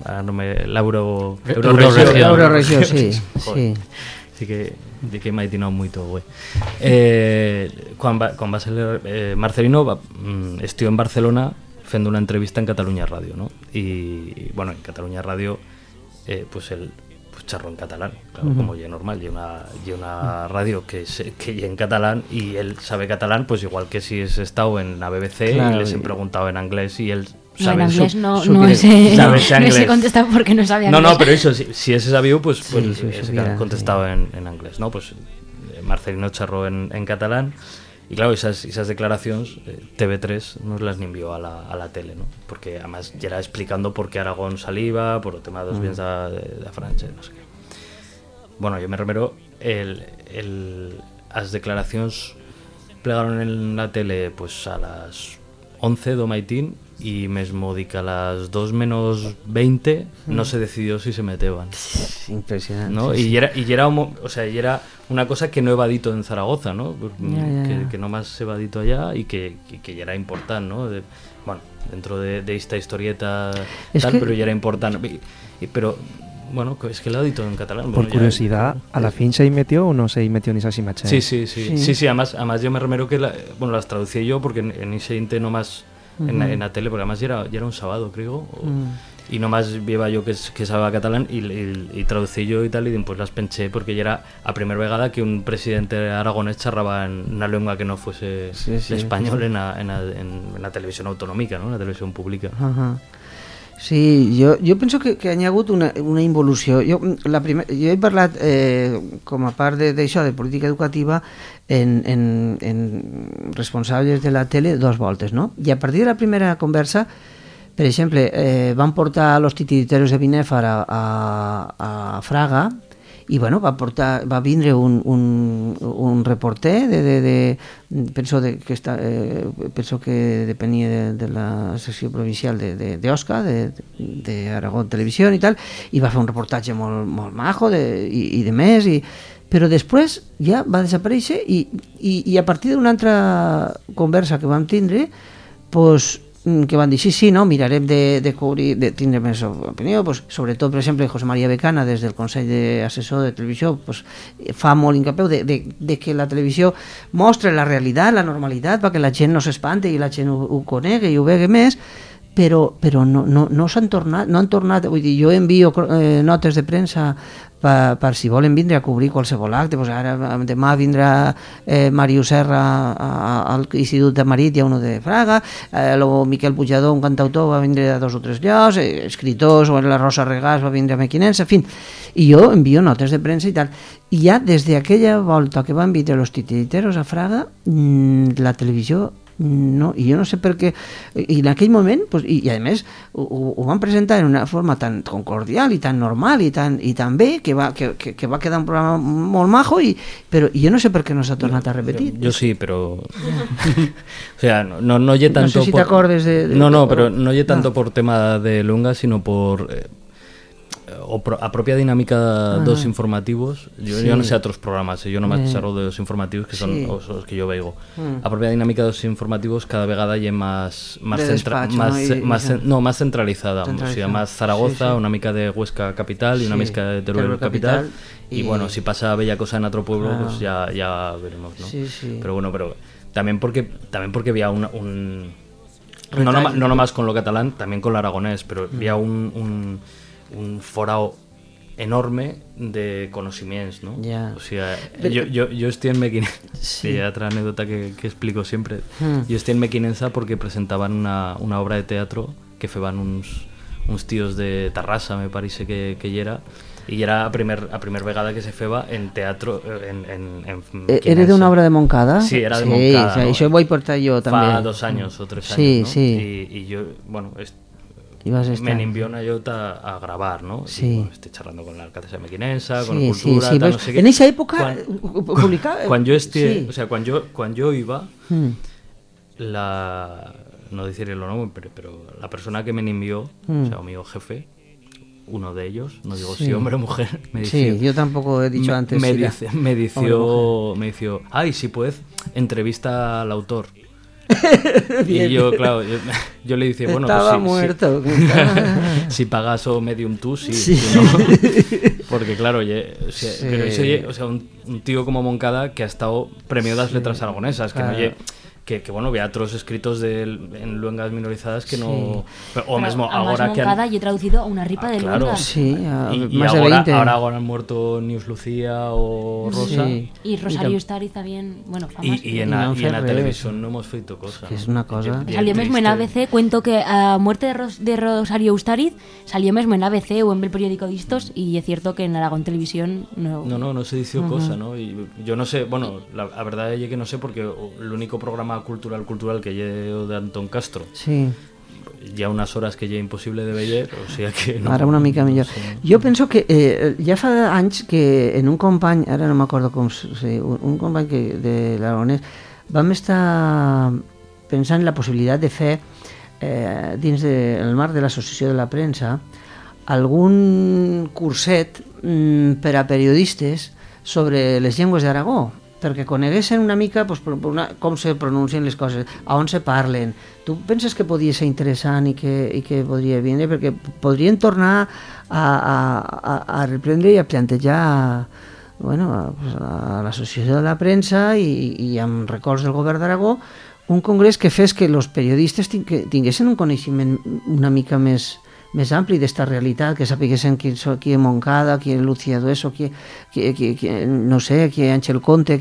l'Euroregió, sí. Sí que m'ha itinado mucho, güey. Cuando va a salir Marcelino, estuvo en Barcelona haciendo una entrevista en Catalunya Radio, ¿no? Y bueno, en Catalunya Radio, pues él charró en catalán, claro, como ya normal, y una radio que ya en catalán, y él sabe catalán, pues igual que si es estado en la BBC, claro, y les he preguntado en inglés y él sabe en inglés no se contestaba porque no sabía inglés. No, pero eso, si ese sabía, pues contestaba en inglés, ¿no? Pues Marcelino charró en catalán. Y claro, esas declaraciones TV3 nos las envió a la tele, ¿no? Porque además ya era explicando por qué Aragón salía, por el tema de los bienes de Francia, no sé qué. Bueno, yo me remero, las declaraciones plegaron en la tele pues a las 11 do maitín, y mesmo di que a las 2 menos 20 no se decidió si se meteban. Impresionante. ¿No? Sí, y era una cosa que no he vadito en Zaragoza, ¿no? Que nomás se vadito allá y que ya era importante, ¿no? Bueno, dentro de esta historieta tal, pero ya era importante. Pero bueno, es que lo ha dicho en catalán. Por curiosidad, ¿a la fin se metió o no se metió ni esa imagen? Sí, además yo me remero que las traducí yo porque en ese inte nomás en la tele, porque además ya era un sábado, creo, y nomás lleva yo que sabía catalán y traducí yo y tal, y pues las penché porque ya era a primera vegada que un presidente aragonés charraba en una lengua que no fuese español en la televisión autonómica, ¿no? En la televisión pública. Sí, jo penso que hi ha hagut una involució. Jo he parlat com a part d'això, de política educativa, en responsables de la tele 2 voltes, no? I a partir de la primera conversa, per exemple, van portar los titiriteros de Binèfar a Fraga, i bueno, va vindre un reporter penso que depenia de la secció provincial d'Osca, d'Aragó Televisió i tal, i va fer un reportatge molt majo i de més, però després ja va desaparèixer i a partir d'una altra conversa que vam tindre, pues, que van dir, sí, no, mirarem de cobrir, de tindre més opinió, pues, sobretot, per exemple, José María Becana, des del Consell d'Assessor de Televisió, pues, fa molt hincapié de que la televisió mostra la realitat, la normalitat, perquè la gent no s'espante i la gent ho conegui i ho vegi més, però no han tornat, vull dir, jo envio notes de premsa per si volen vindre a cobrir qualsevol acte. Pues ara demà vindrà Màrius Serra al Institut de Marit, hi ha uno de Fraga, Miquel Pujador, un cantautor, va vindre a 2 o 3 llocs, escriptors, o la Rosa Regàs va vindre a Mequinensa, en fi, i jo envio notes de premsa i tal, i ja des d'aquella volta que van vindre los titiriteros a Fraga, la televisió no, i jo no sé per què, i en aquell moment pues, i a més ho van presentar en una forma tan cordial i tan normal i tan bé que va quedar un programa molt majo, però jo no sé per què no s'ha tornat a repetir. Jo sí, però o sea, no lle tanto, no sé si t'acordes no, pero no lle tanto por tema de lunga, sino por a propia dinámica dos informativos, yo no sé otros programas, yo no me xerro de los informativos que son os que yo veigo. A propia dinámica dos informativos cada vegada lle más centralizada, o sea, más Zaragoza, una mica de Huesca capital y una mica de Teruel capital. Y bueno, si pasa bella cosa en otro pueblo, pues ya veremos, ¿no? Pero bueno, también porque había un no nomás con lo catalán, también con lo aragonés, pero había un forao enorme de conocimientos, ¿no? O sea, yo estoy en Mequinenza, y otra anécdota que explico siempre. Yo estoy en Mequinenza porque presentaban una obra de teatro que feban uns tíos de Tarrasa, me parece que era, y era a primer vegada que se feba en teatro en ¿Era de una obra de Moncada? Sí, era de Moncada, ¿no? Eso voy por yo también. Fa 2 años o 3 años, ¿no? Y yo, bueno, me envió una yota a grabar, ¿no? Sí. Y, bueno, estoy charlando con la alcaldesa de Mequinensa, con Cultura, tal, no pues, sé qué. En esa época publicaba... Cuando yo iba, no deciré lo nombre, pero la persona que me envió, o sea, mi jefe, uno de ellos, no digo si hombre o mujer, me dice... Sí, yo tampoco he dicho antes. Me dició, ay, si puedes, entrevista al autor. Y yo, claro, yo le dije, bueno, estaba pues muerto. Si pagas o medium tú, sí. Sí. Si no, porque claro, pero eso, o sea, un tío como Moncada que ha estado premio das letras aragonesas, claro. que no que bueno, había otros escritos en luengas minorizadas que no... O mismo ahora que Moncada y he traducido a una ripa de luengas. Sí, y más ahora, de 20. ahora han muerto Neus Lucía o Rosa. Sí. Y Rosario Ustari también, bueno, famoso. Y en la televisión no hemos feito cosa. Que es una cosa... Salió mesmo en ABC, cuento que a muerte de Rosario Ustariz salió mesmo en ABC o en el periódico Distos, y es cierto que en Aragón Televisión no se dició cosa, ¿no? Y yo no sé, bueno, la verdad es que no sé, porque el único programa cultural que llevo de Antón Castro, sí, ya unas horas que ya imposible de veure, o sea que no, ara una mica millor. Jo penso que ja fa anys que en un company, ara no m'acordo com un company de l'Aragonès, vam estar pensant en la possibilitat de fer dins del marc de l'associació de la premsa algun curset per a periodistes sobre les llengües d'Aragó, perquè coneguessin una mica com se pronuncien les coses, a on se parlen. Tu penses que podria ser interessant i que podria vindre? Perquè podrien tornar a reprendre i a plantejar a l'associació de la premsa i amb records del govern d'Aragó un congrés que fes que els periodistes tinguessin un coneixement una mica més ampli d'esta realitat, que sapiguessin qui és Moncada, qui és Lucía Dueso, qui no sé, qui és Àngel Conte,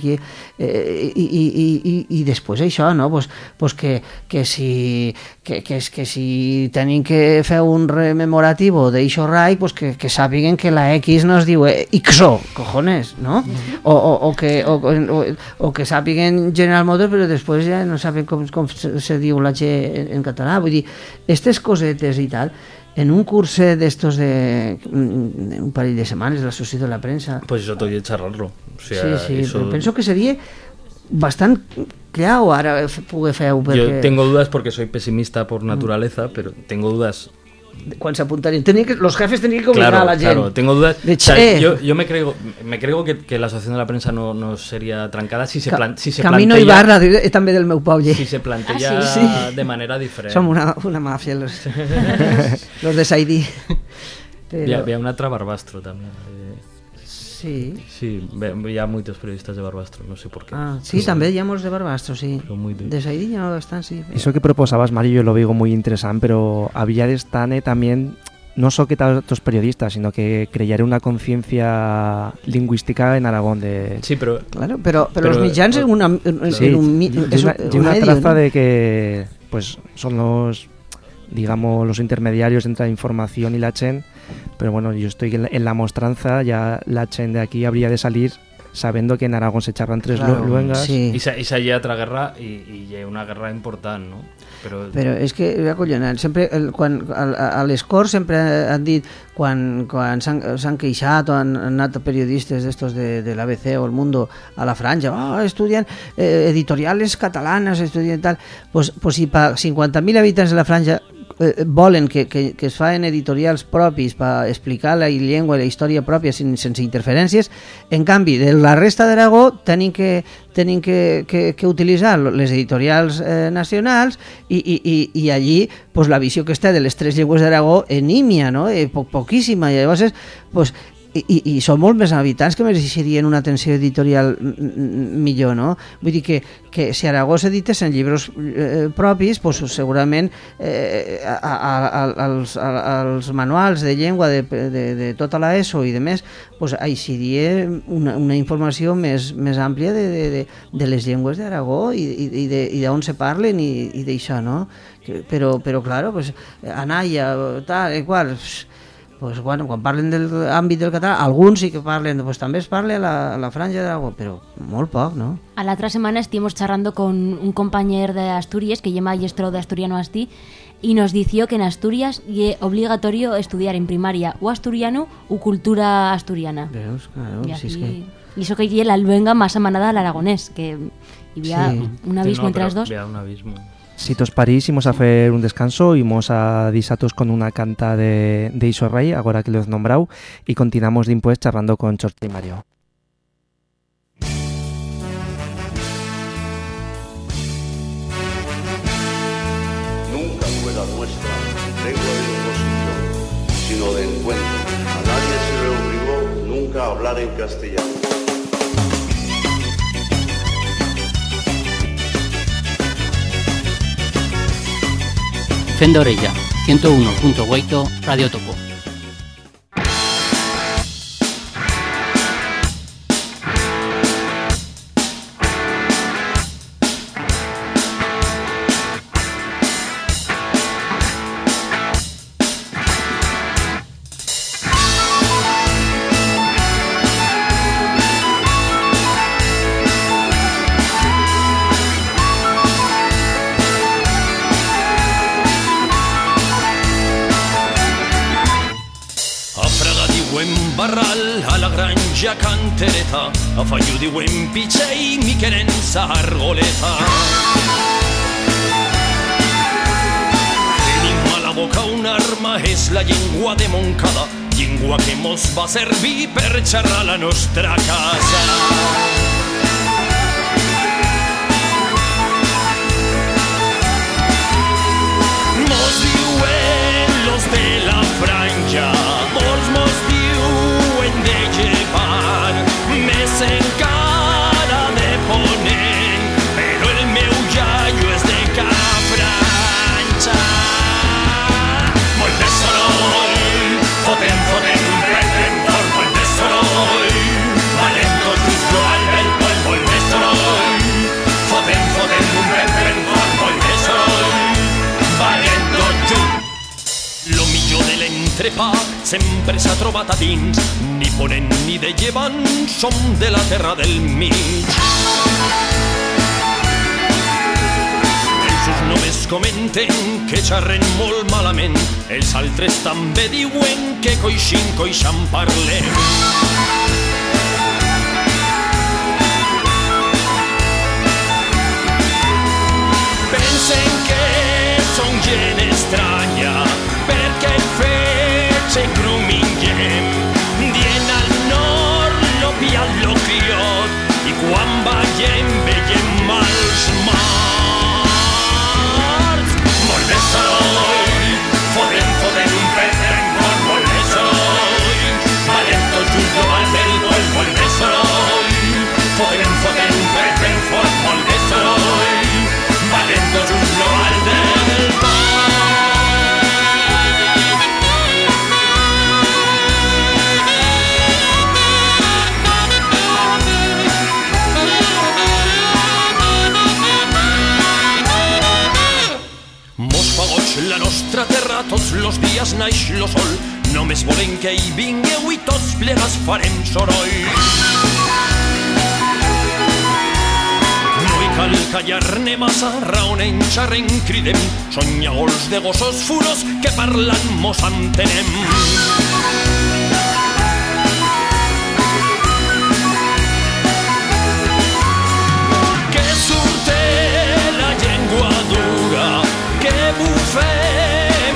i després això, no? Pues que si tenim que fer un rememoratiu d'Ixo Rai, pues que sàpiguen que la X no es diu Ixo, cojones, no? O que sàpiguen General Motors, però després ja no saben com se diu la G en català. Vull dir, aquestes cosetes i tal, en un curset d'estos de un parell de setmanes de l'associació de la premsa, pues eso todo hay que charlarlo, o sea, sí, eso... però penso que seria bastant clau ara poder fer-ho, perquè... Yo tengo dudas porque soy pesimista por naturaleza, pero tengo dudas. Quan s'apuntarien, los jefes tenien que obligar a la gent. Claro, tengo dudas. De o sea, yo me creo que la asociación de la prensa no sería trancada si se plantea... Camino y Barra, també del meu poble. Si se plantea de manera diferente. Som una màfia, los de Saidí. Había una altra Barbastro también. Sí. Sí, hi ha muchos periodistas de Barbastro, no sé por qué. Sí, també hi ha molts de Barbastro, sí. De Saidí ya no están, sí. Eso que proposabas, Mario, yo lo veo muy interesante, pero había de estar también, no solo que tal otros periodistas, sino que crear una conciencia lingüística en Aragón. Sí, pero... Claro, pero los mitjans en una traza, ¿no? De que pues son los intermediarios entre la información y la chen, pero bueno, yo estoy en la mostranza, ya la chen de aquí habría de salir sabiendo que en Aragón se charran tres luengas. Sí. Y esa ya otra guerra y una guerra importante, ¿no? Però és que era acollonant. Sempre, a les Corts sempre han dit, quan s'han queixat o han anat periodistes d'estos de l'ABC o El Mundo a la Franja, estudiant editoriales catalanes, estudiant tal, pues si per 50.000 habitants de la Franja volen que es fan editorials propis per explicar la llengua i la història pròpia sense interferències. En canvi, de la resta d'Aragó tenim que utilitzar les editorials nacionals i allí pues, la visió que es té de les 3 llengües d'Aragó en nímia, no? Poquíssima, i llavors pues, i són molt més habitants que mereixerien una atenció editorial millor, no? Vull dir que si Aragó s'edités en llibres propis, pues, segurament als manuals de llengua de tota l'ESO i de més, pues, aixiria una informació més àmplia de les llengües d'Aragó i d'on se parlen i d'això, no? Però claro, pues, Anaya, tal, igual... Pues, bueno, quan parlen de l'àmbit del català, alguns sí que parlen, pues també es parla a la Franja d'Aragó, però molt poc, ¿no? A la otra semana estuvimos charlando con un compañero de Asturias que llama maestro de asturiano asti y nos dició que en Asturias es obligatorio estudiar en primaria o asturiano o cultura asturiana. Veus, claro, y si és que... Y eso que lleva la luenga más amanada al aragonés, que había Sí. un abismo entre las dos. Había un abismo. Si tos parís, íbamos a hacer un descanso, íbamos a disatos con una canta de Iso Rey, ahora que lo he nombrado, y continuamos después charlando con Chorte y Mario. Nunca fue la nuestra lengua de imposición, sino de encuentro. A nadie se le obligó nunca a hablar en castellano. Fenda Orella, 101.8 Radio Topo. Barral a la granja cantereta, a fallo di buen pichei mi querenza argoleta. Tenim a la boca un arma, és la llengua de Montcada, llengua que mos va servir per xerrar la nostra casa. Mos diuen los de la franja, molts mos diuen de llevar, més encara de ponent, però el meu iaio és de Cafranja. Molt de soroll, fotem, prendem fort, molt de soroll, valent just al bel pol, molt de soroll, fotem, prendem fort, molt de soroll, valent just. Lo millor de l'entrepà sempre s'ha trobat a dins, ni ponent ni de llevant, som de la terra del mig. Els només comenten que xerren molt malament, els altres també diuen que coixant parlem. Pensen que som gent estranya, perquè el fetge cruminguem, dient al nord l'opi al locriot, i quan veiem els morts. Molt de soroll, fotem, prendem fort, molt de soroll, valent tot just al del vol, molt de soroll, fotem, prendem fort, molt de soroll, valent tot just al del vol. La nostra terra tots los dies naix lo sol, només volem que hi vingueu i tots plegats farem soroll. No hi cal callar-ne massa, raonem, xerrem, cridem, són llagols de gossos furos que parlant mos entenem. Que surte la llengua dura, que bufem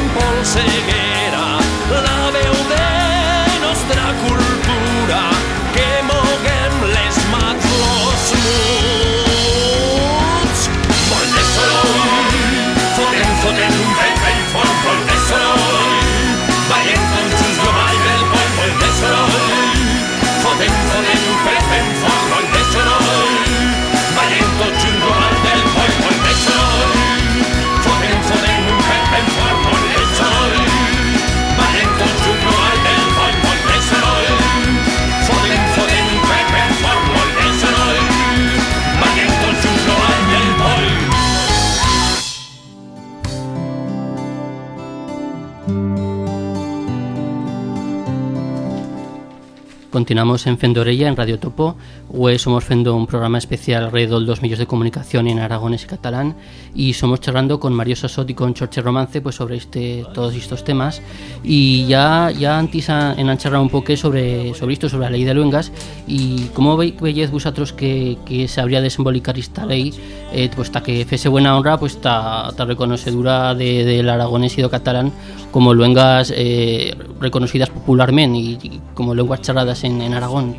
continuamos en Fendorella, en Radio Topo. Hoy somos fendo un programa especial alrededor de los medios de comunicación en aragonés y catalán, y somos charlando con Mario Sassot y con Chorche Romance pues sobre todos estos temas, y ya antes han charlado un poco sobre esto, sobre la ley de luengas, y cómo veis vosotros que se habría de desembolicar esta ley, pues hasta que fuese buena honra, pues esta reconocedura del aragonés y del catalán como luengas reconocidas popularmente y como lenguas charradas en Aragón.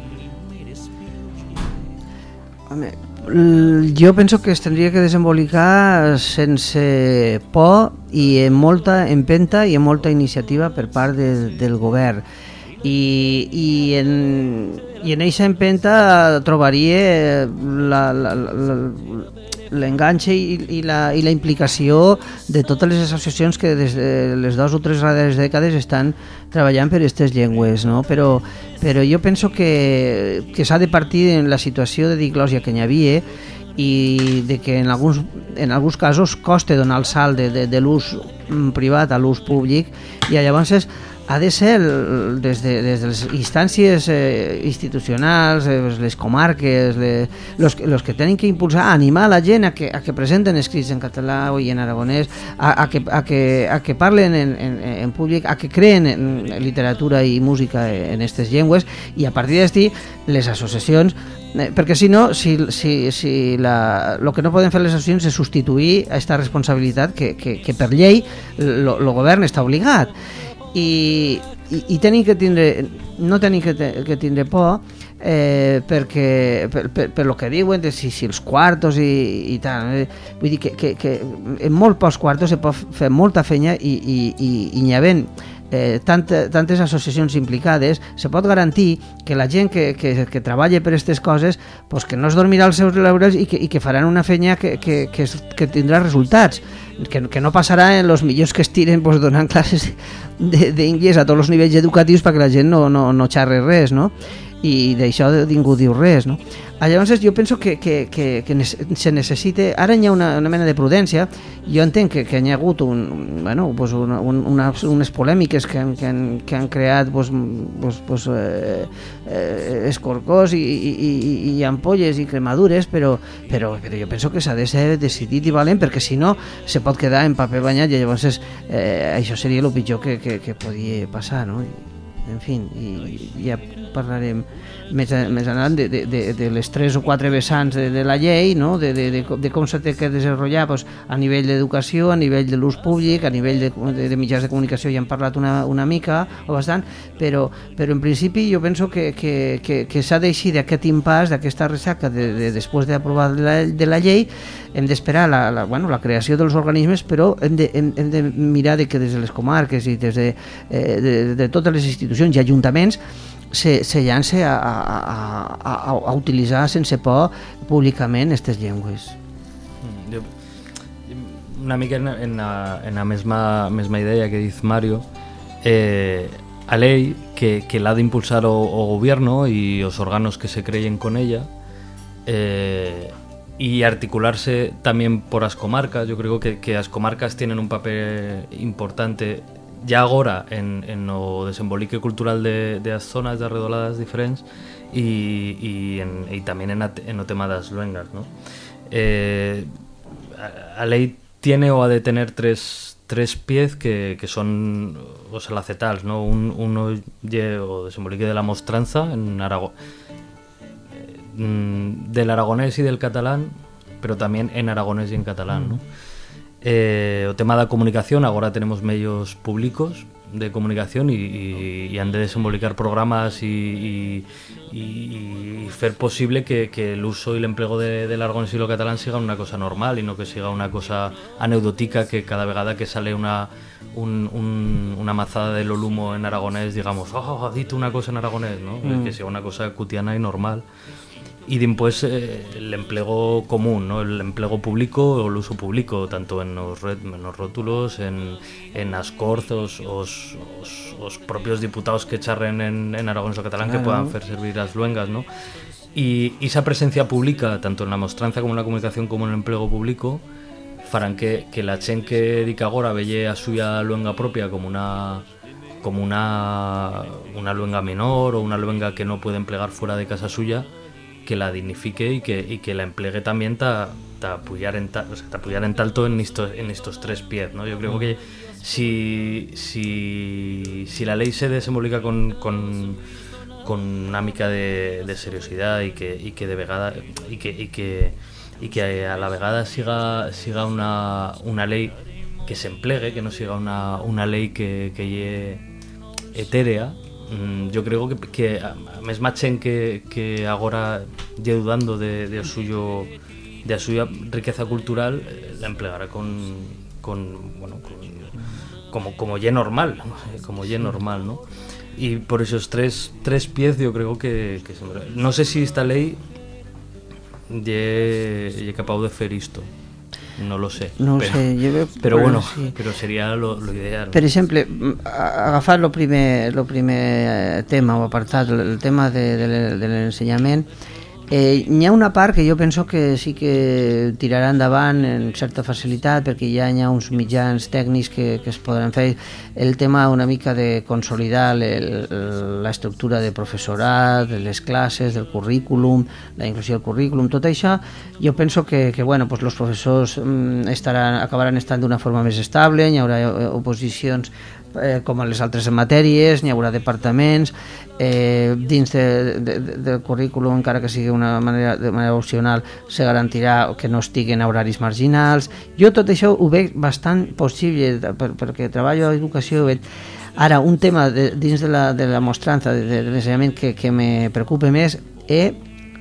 Jo penso que es tindria que desembolicar sense por i amb molta empenta i amb molta iniciativa per part del govern, i en eixa empenta trobaria l'enganxe i la implicació de totes les associacions que des de les 2 o 3 darreres dècades estan treballant per aquestes llengües, no? Però jo penso que s'ha de partir en la situació de diglòsia que hi havia, i de que en alguns casos costa donar el salt de l'ús privat a l'ús públic, i llavors ha de ser des de les instàncies institucionals, les comarques, los que tenen que impulsar, animar la gent a que presenten escrits en català i en aragonès, a que parlen en públic, a que creen literatura i música en aquestes llengües, i a partir d'ahí les associacions, perquè si no, el que no poden fer les associacions és substituir aquesta responsabilitat que per llei el govern està obligat. I tenim que tindre, no tenim que tindre por, perquè per lo que diuen de si els quartos i tal, vull dir que en molt pocs quartos se pot fer molta feina, i n'hi havent tantes associacions implicades, se pot garantir que la gent que treballa per aquestes coses, pues que no es dormirà els seus laurels i que faran una feina que tindrà resultats, que no passarà en els millors que es tiren pues, donant classes d'inglès a tots els nivells educatius perquè la gent no xerri res, no? I d'això ningú diu res, no? Llavors jo penso que se necessita, ara hi ha una mena de prudència. Jo entenc que hi ha hagut unes polèmiques que han creat escorcors i ampolles i cremadures, però jo penso que s'ha de ser decidit i valent, perquè si no se pot quedar en paper banyat, i llavors això seria el pitjor que podia passar, no? En fi, i ja parlarem més endavant de les 3 o 4 vessants de la llei, no? de com s'ha de desenvolupar pues, a nivell d'educació, a nivell de l'ús públic, a nivell de mitjans de comunicació. Ja hem parlat una mica o bastant, però en principi jo penso que s'ha d'eixir d'aquest impàs, d'aquesta ressaca després d'aprovar de la llei. Hem d'esperar la creació dels organismes, però hem de mirar que des de les comarques i des de totes les institucions i ajuntaments se lance a utilitzar sense por públicament aquestes llengües. Una mica en la mesma idea que dice Mario, a lei que la ha de impulsar o gobierno y los órganos que se creen con ella, y articularse también por las comarcas. Yo creo que las comarcas tienen un papel importante ya agora en o desembolique cultural de las zonas de arredoladas diferentes, y también en o tema das luengas, ¿no? A lei tiene o ha de tener tres pies que son os alacetals, ¿no? Uno o desembolique de la mostranza en Aragón, del aragonés y del catalán, pero también en aragonés y en catalán, ¿no? O tema da comunicación, agora tenemos medios públicos de comunicación y han de desembolicar programas y hacer posible que el uso y el empleo del aragonés y lo catalán siga una cosa normal y no que siga una cosa anecdótica, que cada vegada que sale una mazada de lolumo en aragonés digamos, ha dicho una cosa en aragonés, ¿no? Que sea una cosa cotidiana y normal. Y después el empleo común, ¿no? El empleo público o el uso público, tanto en los rótulos, en las cortes, os propios diputados que charren en aragonés o catalán, claro, que puedan hacer servir las luengas, ¿no? Y esa presencia pública, tanto en la mostranza como en la comunicación como en el empleo público, farán que la chen que dica agora veye a suya luenga propia como una como una luenga menor o una luenga que no puede emplear fuera de casa suya, que la dignifique y que la emplegue también ta apoyar en talto en estos 3 pies, ¿no? Yo creo que si la ley se desenvolvica con una mica de seriosidad y que de vegada y que a la vegada siga una ley que se emplegue, que no siga una ley que lle etérea. Yo creo que a mesma chen que agora lle dudando de a suya riqueza cultural, la empleará como lle normal, ¿no? Y por esos tres pies yo creo que no sé si esta ley lle capaz de hacer esto. No lo sé. Pero bueno, sí. Pero sería lo ideal. Per exemple, agafar el primer tema o apartat, el tema de l'ensenyament, n'hi ha una part que jo penso que sí que tirarà endavant en certa facilitat, perquè ja hi ha uns mitjans tècnics que es podran fer. El tema una mica de consolidar l'estructura de professorat, de les classes, del currículum, la inclusió del currículum, tot això, jo penso que bueno, pues los professors acabaran estant d'una forma més estable, hi haurà oposicions com a les altres matèries, n'hi haurà departaments, dins del currículum, encara que sigui de manera opcional, se garantirà que no estiguen a horaris marginals. Jo tot això ho veig bastant possible, perquè treballo a educació, ho veig. Ara, un tema dins de la mostrança, de l'ensenyament que me preocupa més és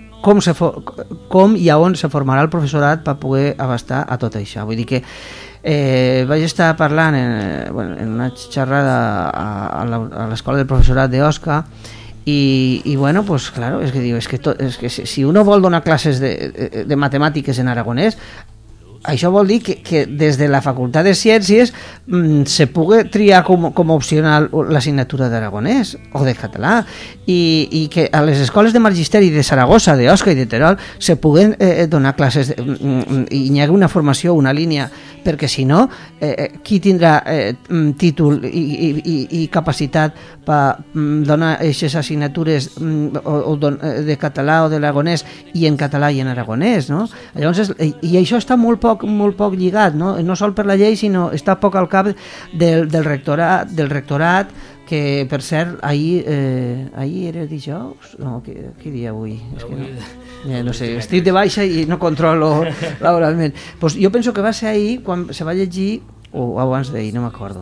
com i a on se formarà el professorat per poder abastar a tot això. Vull dir que vaig estar parlant en una xerrada a l'escola del professorat d'Osca i bueno, pues claro, es que si uno vol donar classes de matemàtiques en aragonès, això vol dir que des de la Facultat de Ciències se pugui triar com a opcional l'assignatura d'aragonès o de català i que a les escoles de magisteri de Saragossa, d'Osca i de Terol se puguen donar classes i hi ha una formació, una línia, perquè si no, qui tindrà títol i capacitat per donar aquestes assignatures de català o de l'aragonès i en català i en aragonès, no? Llavors, i això està molt poc lligat, no sol per la llei, sinó està poc al cap del rectorat, que per cert ahir era dijous, no, què dia avui? No sé, estic de baixa i no controlo laboralment. Pues jo penso que va ser ahir quan se va llegir, o abans d'ahir, no m'acordo,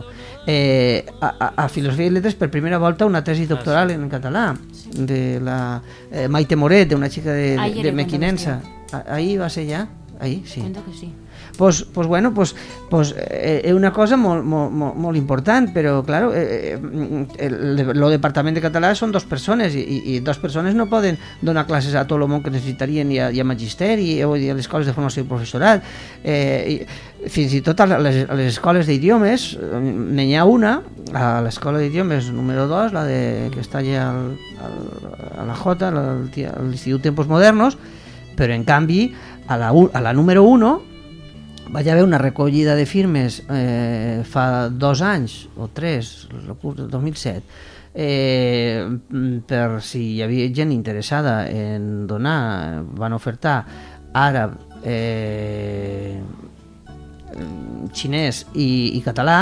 a Filosofia i Lletres per primera volta una tesi doctoral en català de la Maite Moret, d'una xica de Mequinensa. Ahir va ser ja? Ahir, sí. Cuento que sí. Pues bueno, es una cosa molt important, però claro, el departament de català són 2 persones i 2 persones no poden donar classes a tot el món que necessitarien i a magisteri o a les escoles de formació i professorat. Fins i tot a les escoles d'idiomes n'hi ha una, a l'escola d'idiomes número 2, la que està allà a la Jota, a l'Institut Tiempos Modernos, però en canvi a la número 1 va haver una recollida de firmes fa 2 anys o 3, el curs del 2007, per si hi havia gent interessada en donar, van ofertar àrab, xinès i català,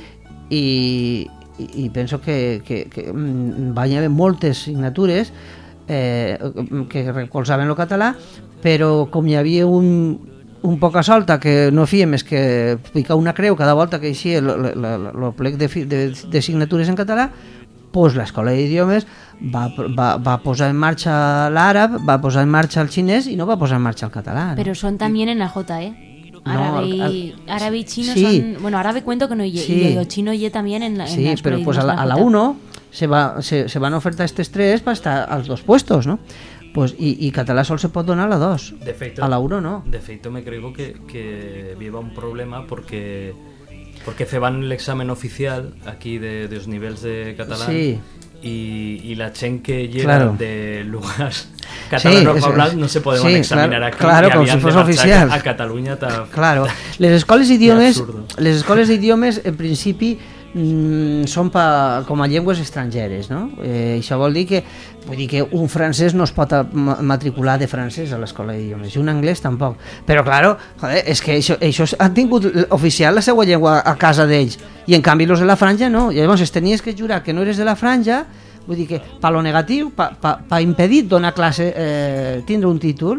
i penso que van haver moltes signatures que recolzaven el català, però com hi havia un poca solta que no feia més que picar una creu cada volta que eixia el plec de signatures en català, doncs l'escola d'idiomes va posar en marxa l'àrab, va posar en marxa el xinès i no va posar en marxa el català. Però són també en la J, árabe y chino sí. Son, bueno, árabe cuento que no y el chino y también en la sí, pero pues a la 1 se van a ofertar estos 3 para estar a los 2 puestos, ¿no? Pues y català sol se pot donar a la 2, a la 1 no. De feito me creo que viva un problema porque feban el examen oficial aquí de los niveles de catalán sí. y la chen que llega claro. de lugares catalanos hablados no se podían examinar aquí claro, como si fuese oficial a Cataluña claro, les escoles d'idiomes en principi són com a llengües estrangeres, no? Això vol dir que un francès no es pot matricular de francès a l'escola d'idiomes, i un anglès tampoc. Però, claro, joder, és que això han tingut oficial la seva llengua a casa d'ells, i en canvi els de la franja no. I llavors tenies que jurar que no eres de la franja, vull dir que, per lo negatiu, per impedir donar classe, tindre un títol.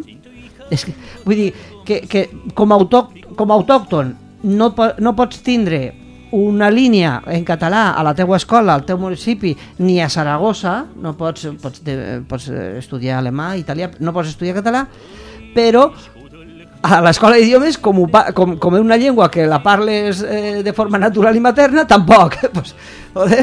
Vull dir que com a autòcton no pots tindre una línia en català a la teua escola, al teu municipi, ni a Saragossa, no pots estudiar alemà, italià, no pots estudiar català, però a l'escola d'idiomes, com és una llengua que la parles de forma natural i materna, tampoc. Pues, joder,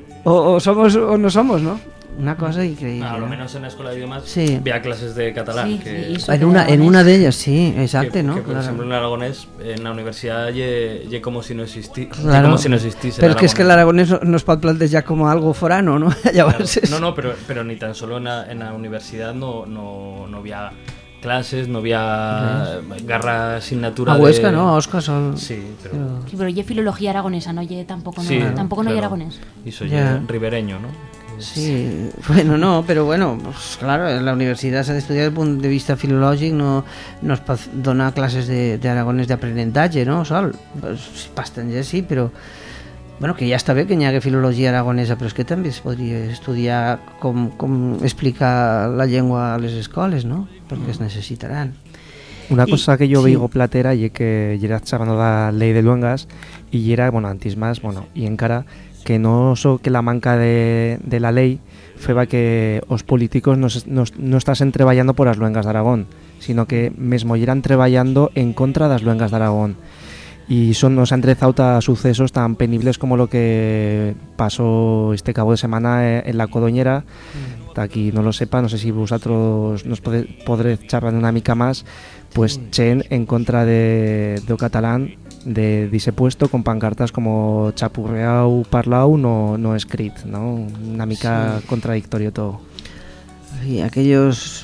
o somos o no somos, ¿no? Una cosa increíble. A lo menos en la escuela de idiomas sí. había clases de catalán. Sí, que, sí, en una de ellas, sí, exacto, ¿no? Que, por claro. ejemplo, en aragonés, en la universidad, ye como si no existiese. Claro. Como si no existiese. Pero es que el aragonés no es pot plantejar como algo forano, ¿no? Claro. No, pero ni tan solo en la universidad no había clases, no había garra asignatura. A Huesca, ¿no? A Oscar son... Sí, pero... Sí, pero ye filología aragonesa, no ye tampoco, Sí, tampoco no claro. ye aragonés. Y soy Ya. ribereño, ¿no? Sí, bueno, no, pero bueno, pues claro, en la universidad s'ha d'estudiar des del punt de vista filològic, no es pot donar classes d'aragonès d'aprenentatge, no, sol, pues, per estrangers sí, però bueno, que ja està bé que hi hagi filologia aragonesa, però és que també es podria estudiar com explicar la llengua a les escoles, no? Perquè es necessitaran. Una cosa que yo sí. veigo platera y que era charlando la ley de luengas y era, bueno, antes más, bueno, y encara que no so que la manca de la ley feba que os políticos no estasen treballando por as luengas de Aragón, sino que mesmo yeran treballando en contra das luengas de Aragón. Y nos han entrezado a sucesos tan penibles como lo que pasó este cabo de semana en la Codoñera. Aquí no lo sepa, no sé si vosotros nos podréis charlar una mica más, pues chen en contra de catalán de dice puesto con pancartas como chapurreau parlau no escrit, ¿no? Una mica contradictorio todo. Sí, aquellos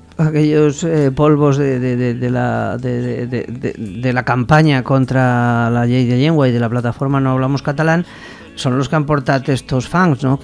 polvos de la campaña contra la ley de llengua y de la plataforma No Hablamos Catalán son los que han portat estos fangs, no?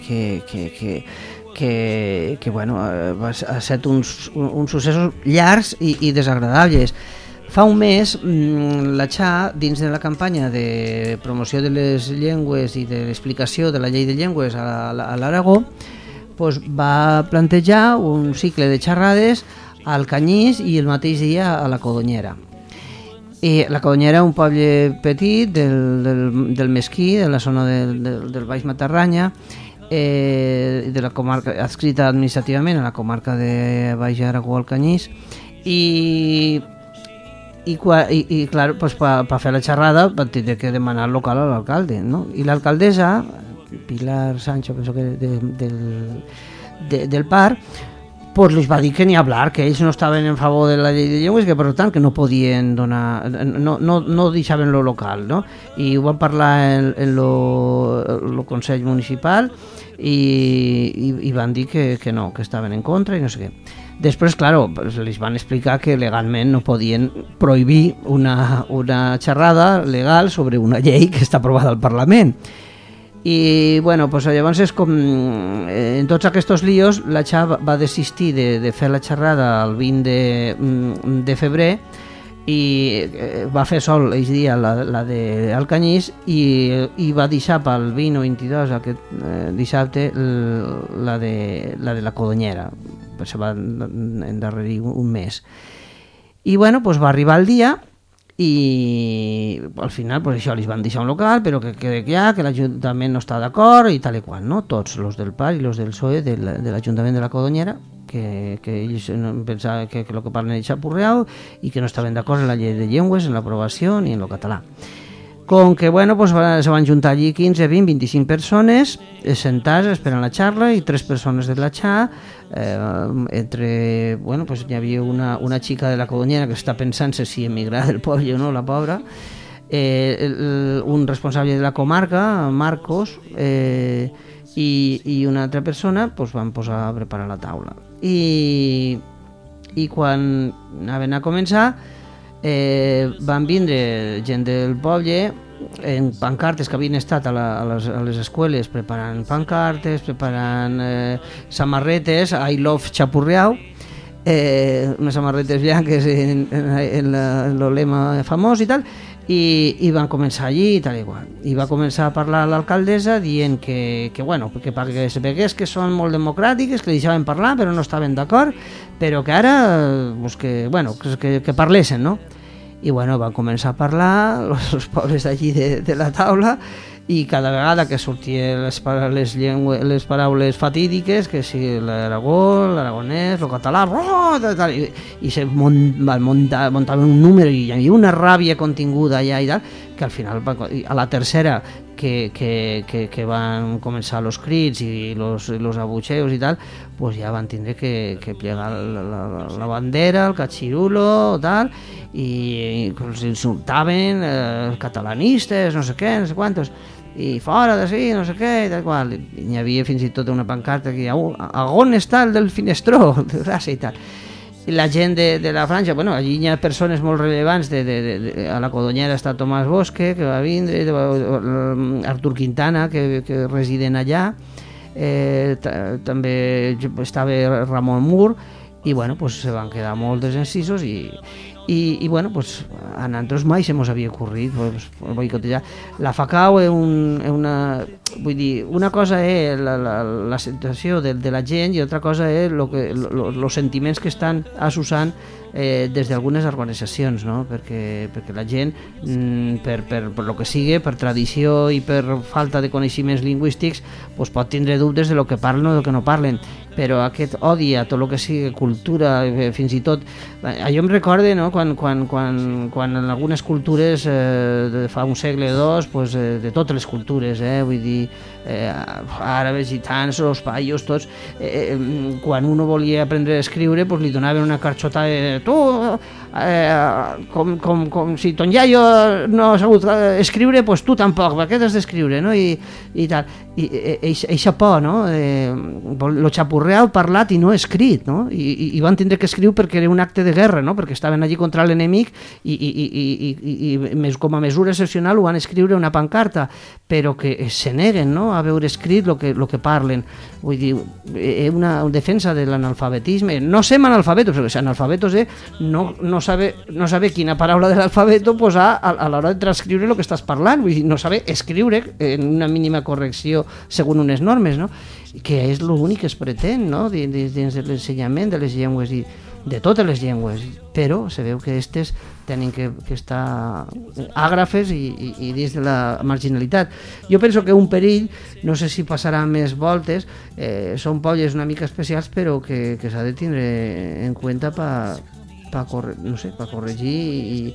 que bueno, ha set uns successos llargs i desagradables. Fa un mes la XA, dins de la campanya de promoció de les llengües i de l'explicació de la llei de llengües a l'Aragó, pues va plantejar un cicle de xerrades al Canyís i el mateix dia a la Codonyera. I la Codonyera, un poble petit del Mesquí, de la zona del Baix Matarranya, de la comarca adscrita administrativament a la comarca de Baix Aragó al Canyís, i clar, pues, per fer la xerrada va tenir que demanar el local a l'alcalde, no? I l'alcaldessa, Pilar Sancho, penso que del Par, pues les va dir que ni hablar, que ells no estaven en favor de la llei de llengües, que per tant que no podien donar, no deixaven lo local, no? I ho van parlar en lo Consell Municipal i van dir que no, que estaven en contra i no sé què. Després, claro, pues les van explicar que legalment no podien prohibir una xerrada legal sobre una llei que està aprovada al Parlament. I bueno, pues llavors és com en tots aquests líos la XA va desistir de fer la xerrada el 20 de febrer i va fer sol aquell dia la de Alcanyís i va deixar pel 20 o 22 aquest dissabte la de la Codonyera. Se va endarrerir un mes. I bueno, pues va arribar el dia i al final pues això, li van deixar un local, però que quede clar que l'Ajuntament no està d'acord i tal i qual, no? Tots, los del PAR i los del PSOE de l'Ajuntament de la Codonyera, que ells pensaven que el que parlen és xapurreau i que no estaven d'acord en la llei de llengües, en l'aprovació ni en lo català. Com que, bueno, pues se van juntar allí 15, 20, 25 persones sentades esperant la xarra i 3 persones de la XA, entre, bueno, pues hi havia una xica de la Codonyera que està pensant si emigrar del poble o no, la pobra, un responsable de la comarca, Marcos, i una altra persona, pues van posar a preparar la taula. I quan anaven a començar, van vindre gent del poble en pancartes que havien estat a les escoles preparant pancartes, preparant samarretes, I love Chapurreau, unes samarretes blanques en el lema famós i tal, i van començar allí i tal i qual. I va començar a parlar l'alcaldessa dient que perquè es vegués que són molt democràtiques, que deixaven parlar però no estaven d'acord, però que ara pues que parlessin, no? I van començar a parlar els pobles d'allí de la taula, i cada vegada que sortien les paraules fatídiques, que si l'aragó, l'aragonès, el català, i se muntaven un número i hi havia una ràbia continguda allà i tal, que al final, a la tercera que van començar els crits i los abucheos i tal, pues ja van tindre que plegar la bandera, el catxirulo, tal, i els insultaven, catalanistes, no sé què, no sé quantos, i fora de sí, no sé què, i tal qual. I hi havia fins i tot una pancarta que a on està el del finestró, gràcia i tal. I la gent de la Franja, allí hi ha persones molt rellevants, a la Codonyera està Tomàs Bosque, que va vindre, Artur Quintana, que residen allà, també estava Ramon Mur, i se van quedar molt desencisos i a nosaltres mai se mos havia ocorrit boicotejar. La FACAU una cosa és la situació de la gent i altra cosa és els sentiments que estan assusant des d'algunes organitzacions, no? Perquè la gent, per lo que sigui, per tradició i per falta de coneixements lingüístics, pot tindre dubtes de lo que parlen o del que no parlen, però aquest odi a tot el que sigui cultura, fins i tot jo em recorde, no? quan en algunes cultures de fa un segle o dos, de totes les cultures, vull dir àrabs, gitans, els paios, tots, quan uno volia aprendre a escriure, li donaven una carxota de tu, com si ton iaio no ha sabut escriure, tu tampoc, per què has d'escriure, no? I tal, i eixa por, no? Lo xapurreau parlat i no escrit, no? I van tindre que escriure perquè era un acte de guerra, no? Perquè estaven allí contra l'enemic i com a mesura excepcional ho van escriure una pancarta, però que se neguen, no?, a veure escrit lo que parlen. Vull dir, és una defensa de l'analfabetisme. No som analfabetos, perquè analfabetos és no saber quina paraula de l'alfabeto posar a l'hora de transcriure el que estàs parlant, vull dir, no saber escriure en una mínima correcció segons unes normes, no?, que és l'únic que es pretén, no?, dins de l'ensenyament de les llengües i de totes les llengües, però se veu que aquestes tenen que estar àgrafes i dins de la marginalitat. Jo penso que un perill, no sé si passarà més voltes, són polles una mica especials, però que s'ha de tindre en compte per corregir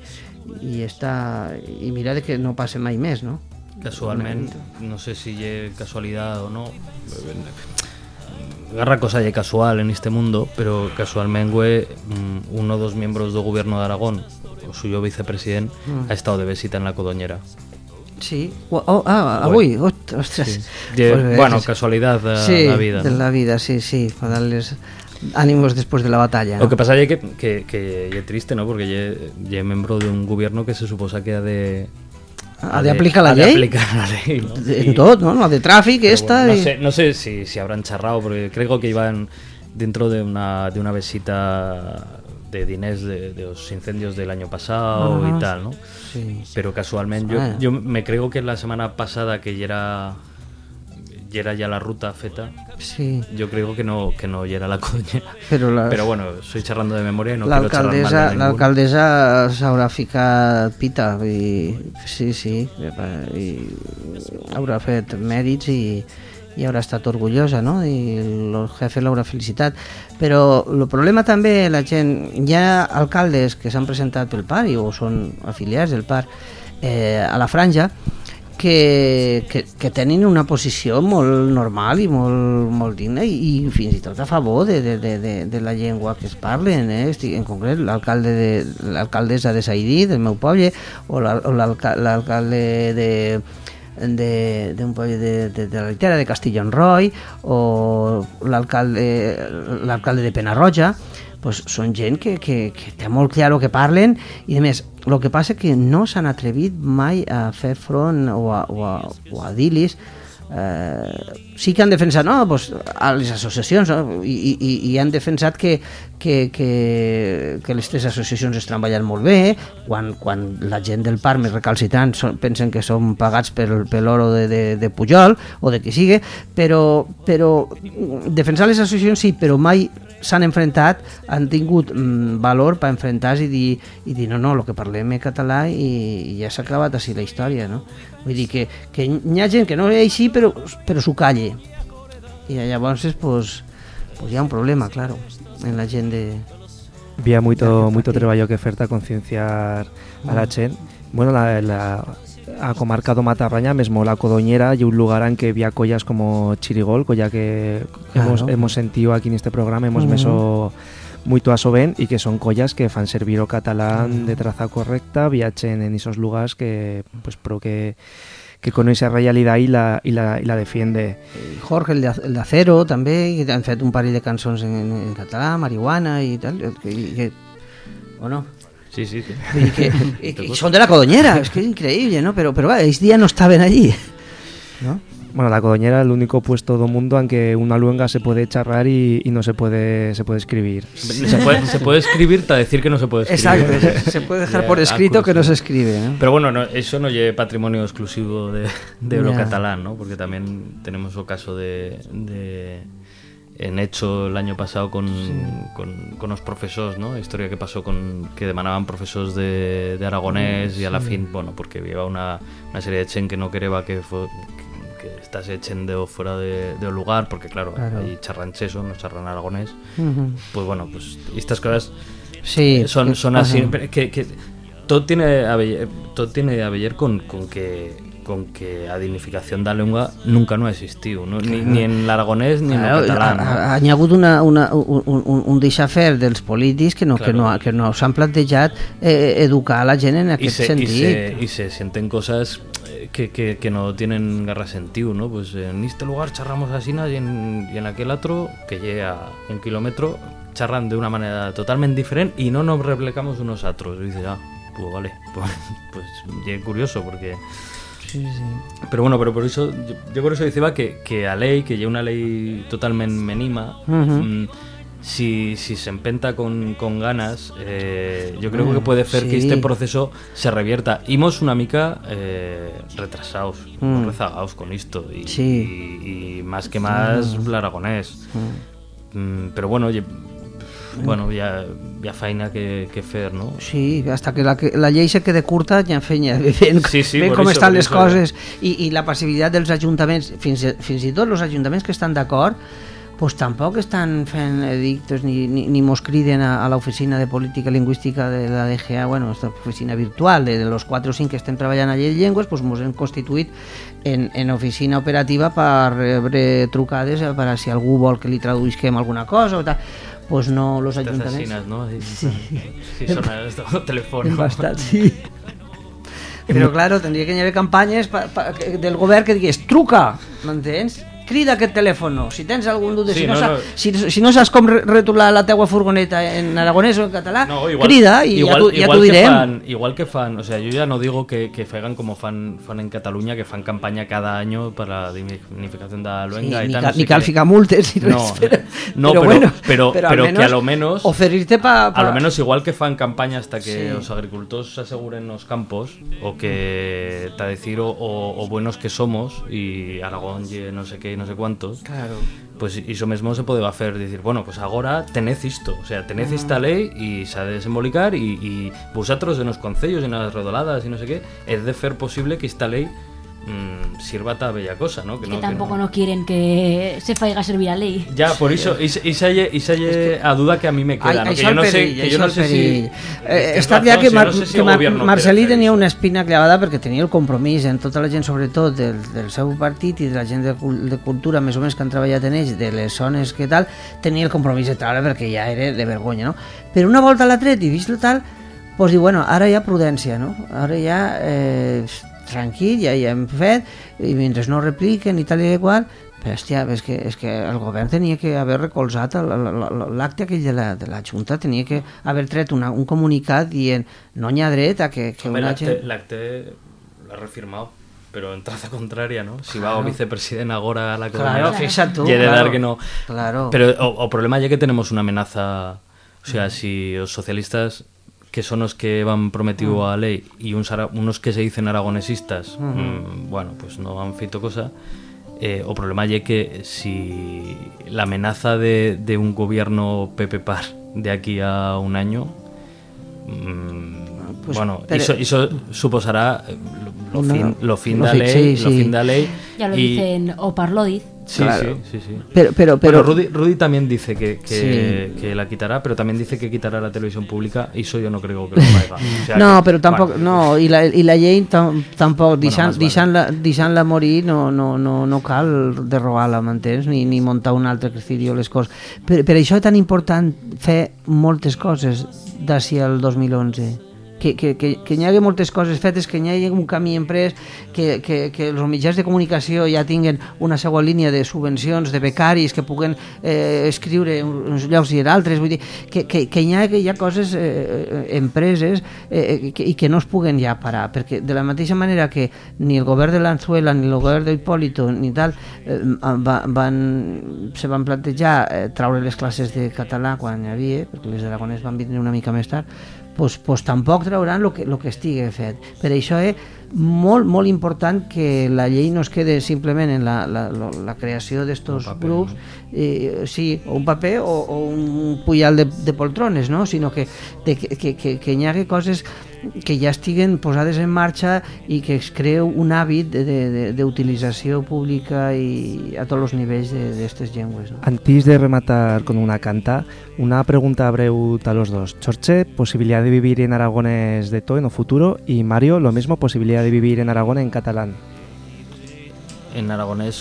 i mirar que no passe mai més, no? Casualment, no sé si hi ha casualitat o no, agarra cosa ya casual en este mundo, pero casualmente uno o dos miembros del gobierno de Aragón, o suyo vicepresidente, ha estado de visita en la Codonyera. Sí, avui, ostres. Sí. Bueno, casualidad de la vida. Sí, de la vida, sí, para darles ánimos después de la batalla, ¿no? Lo que pasa es que es triste, ¿no? Porque ya es miembro de un gobierno que se suposa que ha de aplicar la ley, ¿no? En todo, ¿no? La de tráfico, esta. Bueno, no sé si habrán charrado, porque creo que iban dentro de una visita de diners de los incendios del año pasado y tal, ¿no? Sí. Pero casualmente yo me creo que la semana pasada que ya era ya la ruta feta, sí. Yo creo que no era la Codonyera. Pero bueno, estoy charlando de memoria y no quiero charlar mal de ningú. L'alcaldessa s'haurà ficat pita, sí, i haurà fet mèrits i haurà estat orgullosa, no? I el jefe l'haurà felicitat. Però el problema també, la gent, hi ha alcaldes que s'han presentat pel PAR o són afiliats del PAR a la Franja, que tenen una posició molt normal i molt digna i fins i tot a favor de la llengua que es parlen, en concret l'alcaldessa de Saidí, del meu poble, o l'alcalde d'un poble de la Litera, de Castellonroi, o l'alcalde de Penarroja. pues són gent que té molt clar el que parlen, i a més, el que passa que no s'han atrevit mai a fer front o a dir-los. Sí que han defensat pues, a les associacions, no? I han defensat que les 3 associacions es treballen molt bé, quan la gent del parc més recalcitrant pensen que són pagats per l'oro de Pujol o de qui sigui, però defensar les associacions sí, però mai s'han enfrontat, han tingut valor per enfrontar-se i dir no, el que parlem és català i ja s'ha acabat així la història, no? Vull dir que hi ha gent que no és així però s'ho calle, i llavors pues hi ha un problema, claro, en la gent de... Había moito traballo que fer a concienciar a la gent. Bueno, a comarca do Matarraña, mesmo la Codoñera, y un lugar en que había collas como Chirigol, colla que hemos sentido aquí en este programa, hemos meso moito a soben, y que son collas que fan servir o catalán de traza correcta, viachen en esos lugares que pues pro que conoce esa realidad y la defiende. Jorge, el de Acero, també, que han fet un parell de cançons en català, marihuana i tal, o no? Sí. Y son de la Codoñera, es que es increíble, ¿no? Pero ese día no estaban allí, ¿no? Bueno, la Codoñera es el único puesto del mundo en que una luenga se puede charrar y no se puede escribir. Se puede escribir para decir que no se puede escribir. Exacto, se puede dejar por escrito que no se escribe, ¿no? Pero bueno, eso no es patrimonio exclusivo de lo catalán, ¿no? Porque también tenemos el caso en hecho el año pasado con los profesores, ¿no? Historia que pasó que demanaban profesores de aragonés y a la fin, bueno, porque había una serie de chen que no quería que estás echen de fuera de lugar, porque claro. Ahí charran cheso, no charran aragonés. Pues bueno, pues estas cosas son así, que todo tiene a ver con que a dignificación da lengua nunca no ha existido, ¿no? Ni en l'aragonès ni en el català. No? Hi ha hagut un deixafer dels polítics que no s'han plantejat educar a la gent en aquest sentit. Y se sienten cosas que no tienen garra sentido, ¿no? Pues en este lugar charramos así y en aquel otro, que llega a 1 kilómetro, charran de una manera totalmente diferente y no nos replicamos unos a otros. Y dices, pues vale, pues es curioso porque... Sí. Pero bueno, pero por eso yo por eso decía que a ley, que ya una ley totalmente menima, si se empenta con ganas, yo creo que puede hacer que este proceso se revierta. Imos una mica retrasados, rezagados con esto y más que más l'aragonés. Pero bueno, ya faena que fer, ¿no? Sí, hasta que la llei se quede curta ja ven com estan les coses i la passivitat dels ajuntaments, fins i tot els ajuntaments que estan d'acord, pues tampoc estan fent edictes ni mos criden a l'oficina de política lingüística de la DGA, bueno, esta oficina virtual de los 4 o 5 que estem treballant a llei de llengües, pues mos hem constituït en oficina operativa per rebre trucades per a si algú vol que li traduïsquem alguna cosa o tal. Pues no, los ayuntamientos. Asesinas, ¿no? Sí, suena esto, teléfono. Bastante, sí. Però, claro, tendria que haver campanyes del govern que digués truca, m'entens? Crida aquest telèfon, si tens algun dubte, si no saps com retolar la teua furgoneta en aragonès o en català, crida i ja t'ho direm. Igual que fan, o sea, yo ya no digo que hagan como fan en Cataluña, que fan campaña cada año para la dignificación de la luenga y tal. Ni cal ficar multes ni res. Pero que a lo menos oferirte a lo menos igual que fan campaña hasta que los agricultores se aseguren los campos, o que te decir o buenos que somos y Aragón y no sé qué no sé cuántos, claro. Pues eso mismo se puede hacer, decir, bueno, pues ahora tened esto, o sea, tened esta ley y se ha de desembolicar y vosotros en los concellos, en las redoladas y no sé qué, es de hacer posible que esta ley sirva ta bella cosa, ¿no? Que tampoco no quieren que se faiga servir a ley. Ya, por eso, y se a duda que a mí me queda, ¿no? Que yo no sé si... Està clar que Marcelí tenia una espina clavada perquè tenia el compromís en tota la gent, sobretot del seu partit i de la gent de cultura, més o menys que han treballat en ells, de les zones que tal, tenia el compromís de treure perquè ja era de vergonya, no? Però una volta l'ha tret i vist tal, doncs diu, bueno, ara hi ha prudència, no? Ara ja... tranquil, ja hem fet, i mentre no repliquen i tal i qual, però hòstia, és que el govern tenia que haver recolzat l'acte aquell de la Junta, tenia que haver tret un comunicat dient no n'hi ha dret a que una gent... L'acte l'ha refirmat, pero en traza contraria, ¿no? Si va o vicepresidente ahora a la que claro, fíjate tú, quiere claro, dar que no. Claro. Pero o problema ya que tenemos una amenaza, o sea, si los socialistas que son los que van prometido a ley y unos que se dicen aragonesistas, bueno, pues no han feito cosa. O problema ya que si la amenaza de un gobierno PP-PAR de aquí a un año, pues, bueno, eso suposará lo fin de ley. Ya lo dicen o Parlodiz. Sí, claro. sí. Pero bueno, Rudy también dice que la quitará, pero también dice que quitará la televisión pública, y eso yo no creo que lo haga. O sea, no, pero tampoc, bueno, no, i la llei tampoc, deixant-la morir no cal derrogar-la, m'entens? Ni muntar un altre criterio, les coses. Per això és tan important fer moltes coses d'ací al 2011. Que hi hagi moltes coses fetes, que hi hagi un camí emprès, que els mitjans de comunicació ja tinguen una segona línia de subvencions, de becaris, que puguen escriure uns llocs i en altres, vull dir, que hi ha coses empreses i que no es puguen ja parar, perquè de la mateixa manera que ni el govern de l'Anzuela ni el govern d'Hipólito ni tal se van plantejar traure les classes de català quan hi havia, perquè les d'Aragonès van vindre una mica més tard, pues tampoc trauran el que estigui fet. Per això és molt important que la llei no es quede simplement en la creació d'estos grups, sí, o un paper o un pujal de poltrones, no? Sinó que hi hagi coses que ja estiguen posades en marxa i que es creu un hàbit d'utilització pública i a tots els nivells d'aquestes llengües, ¿no? Antes de rematar con una canta, una pregunta breu a los dos. Chorche, posibilidad de vivir en aragonés de todo en el futuro, y Mario, lo mismo, posibilidad de vivir en Aragón en catalán. En aragonés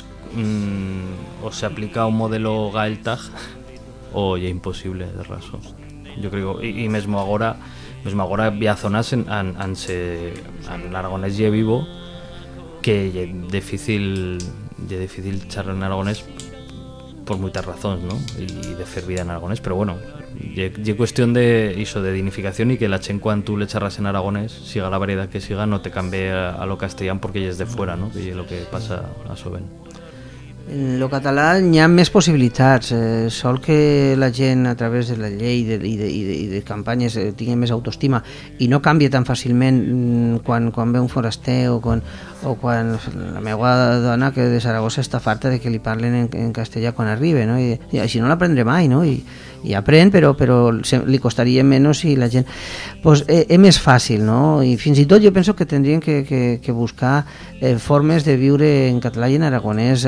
o se aplica un modelo Gaeltag o ya imposible de raso. Yo creo, y mesmo agora había zonas en aragonés ya vivo que es difícil charlar en aragonés por muchas razones, ¿no? Y de hacer vida en aragonés, pero bueno, es cuestión de dignificación, y que la chen cuando tú le charras en aragonés, siga la variedad que siga, no te cambie a lo castellano porque ya es de fuera, ¿no? Que es lo que pasa a Soben. En lo català hi ha més possibilitats, sol que la gent a través de la llei i de campanyes tingui més autoestima i no canvia tan fàcilment quan ve un foraster o quan la meva dona, que de Saragossa, està farta de que li parlen en castellà quan arriba, no? I així no l'aprendré mai, no? I aprèn, però li costaria menys si la gent... Pues, és més fàcil, no? I fins i tot jo penso que tindrien que buscar formes de viure en català i en aragonès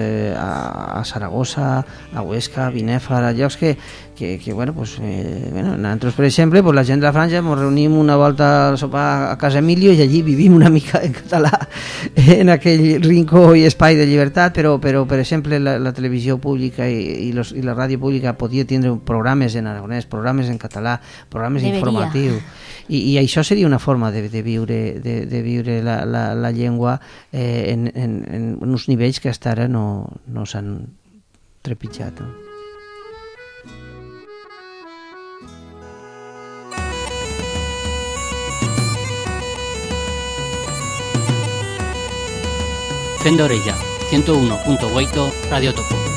a Saragossa, a Huesca, a Binèfar, a llocs que nosaltres, per exemple, la gent de la Franja ens reunim una volta al sopar a Casa Emilio i allí vivim una mica en català en aquell rincó i espai de llibertat, però per exemple la televisió pública i la ràdio pública podia tindre programes en aragonès, programes en català, programes informatius, i això seria una forma de viure la llengua en uns nivells que fins ara no s'han trepitjat, no? Fendo Orella, 101.8 Radio Topo.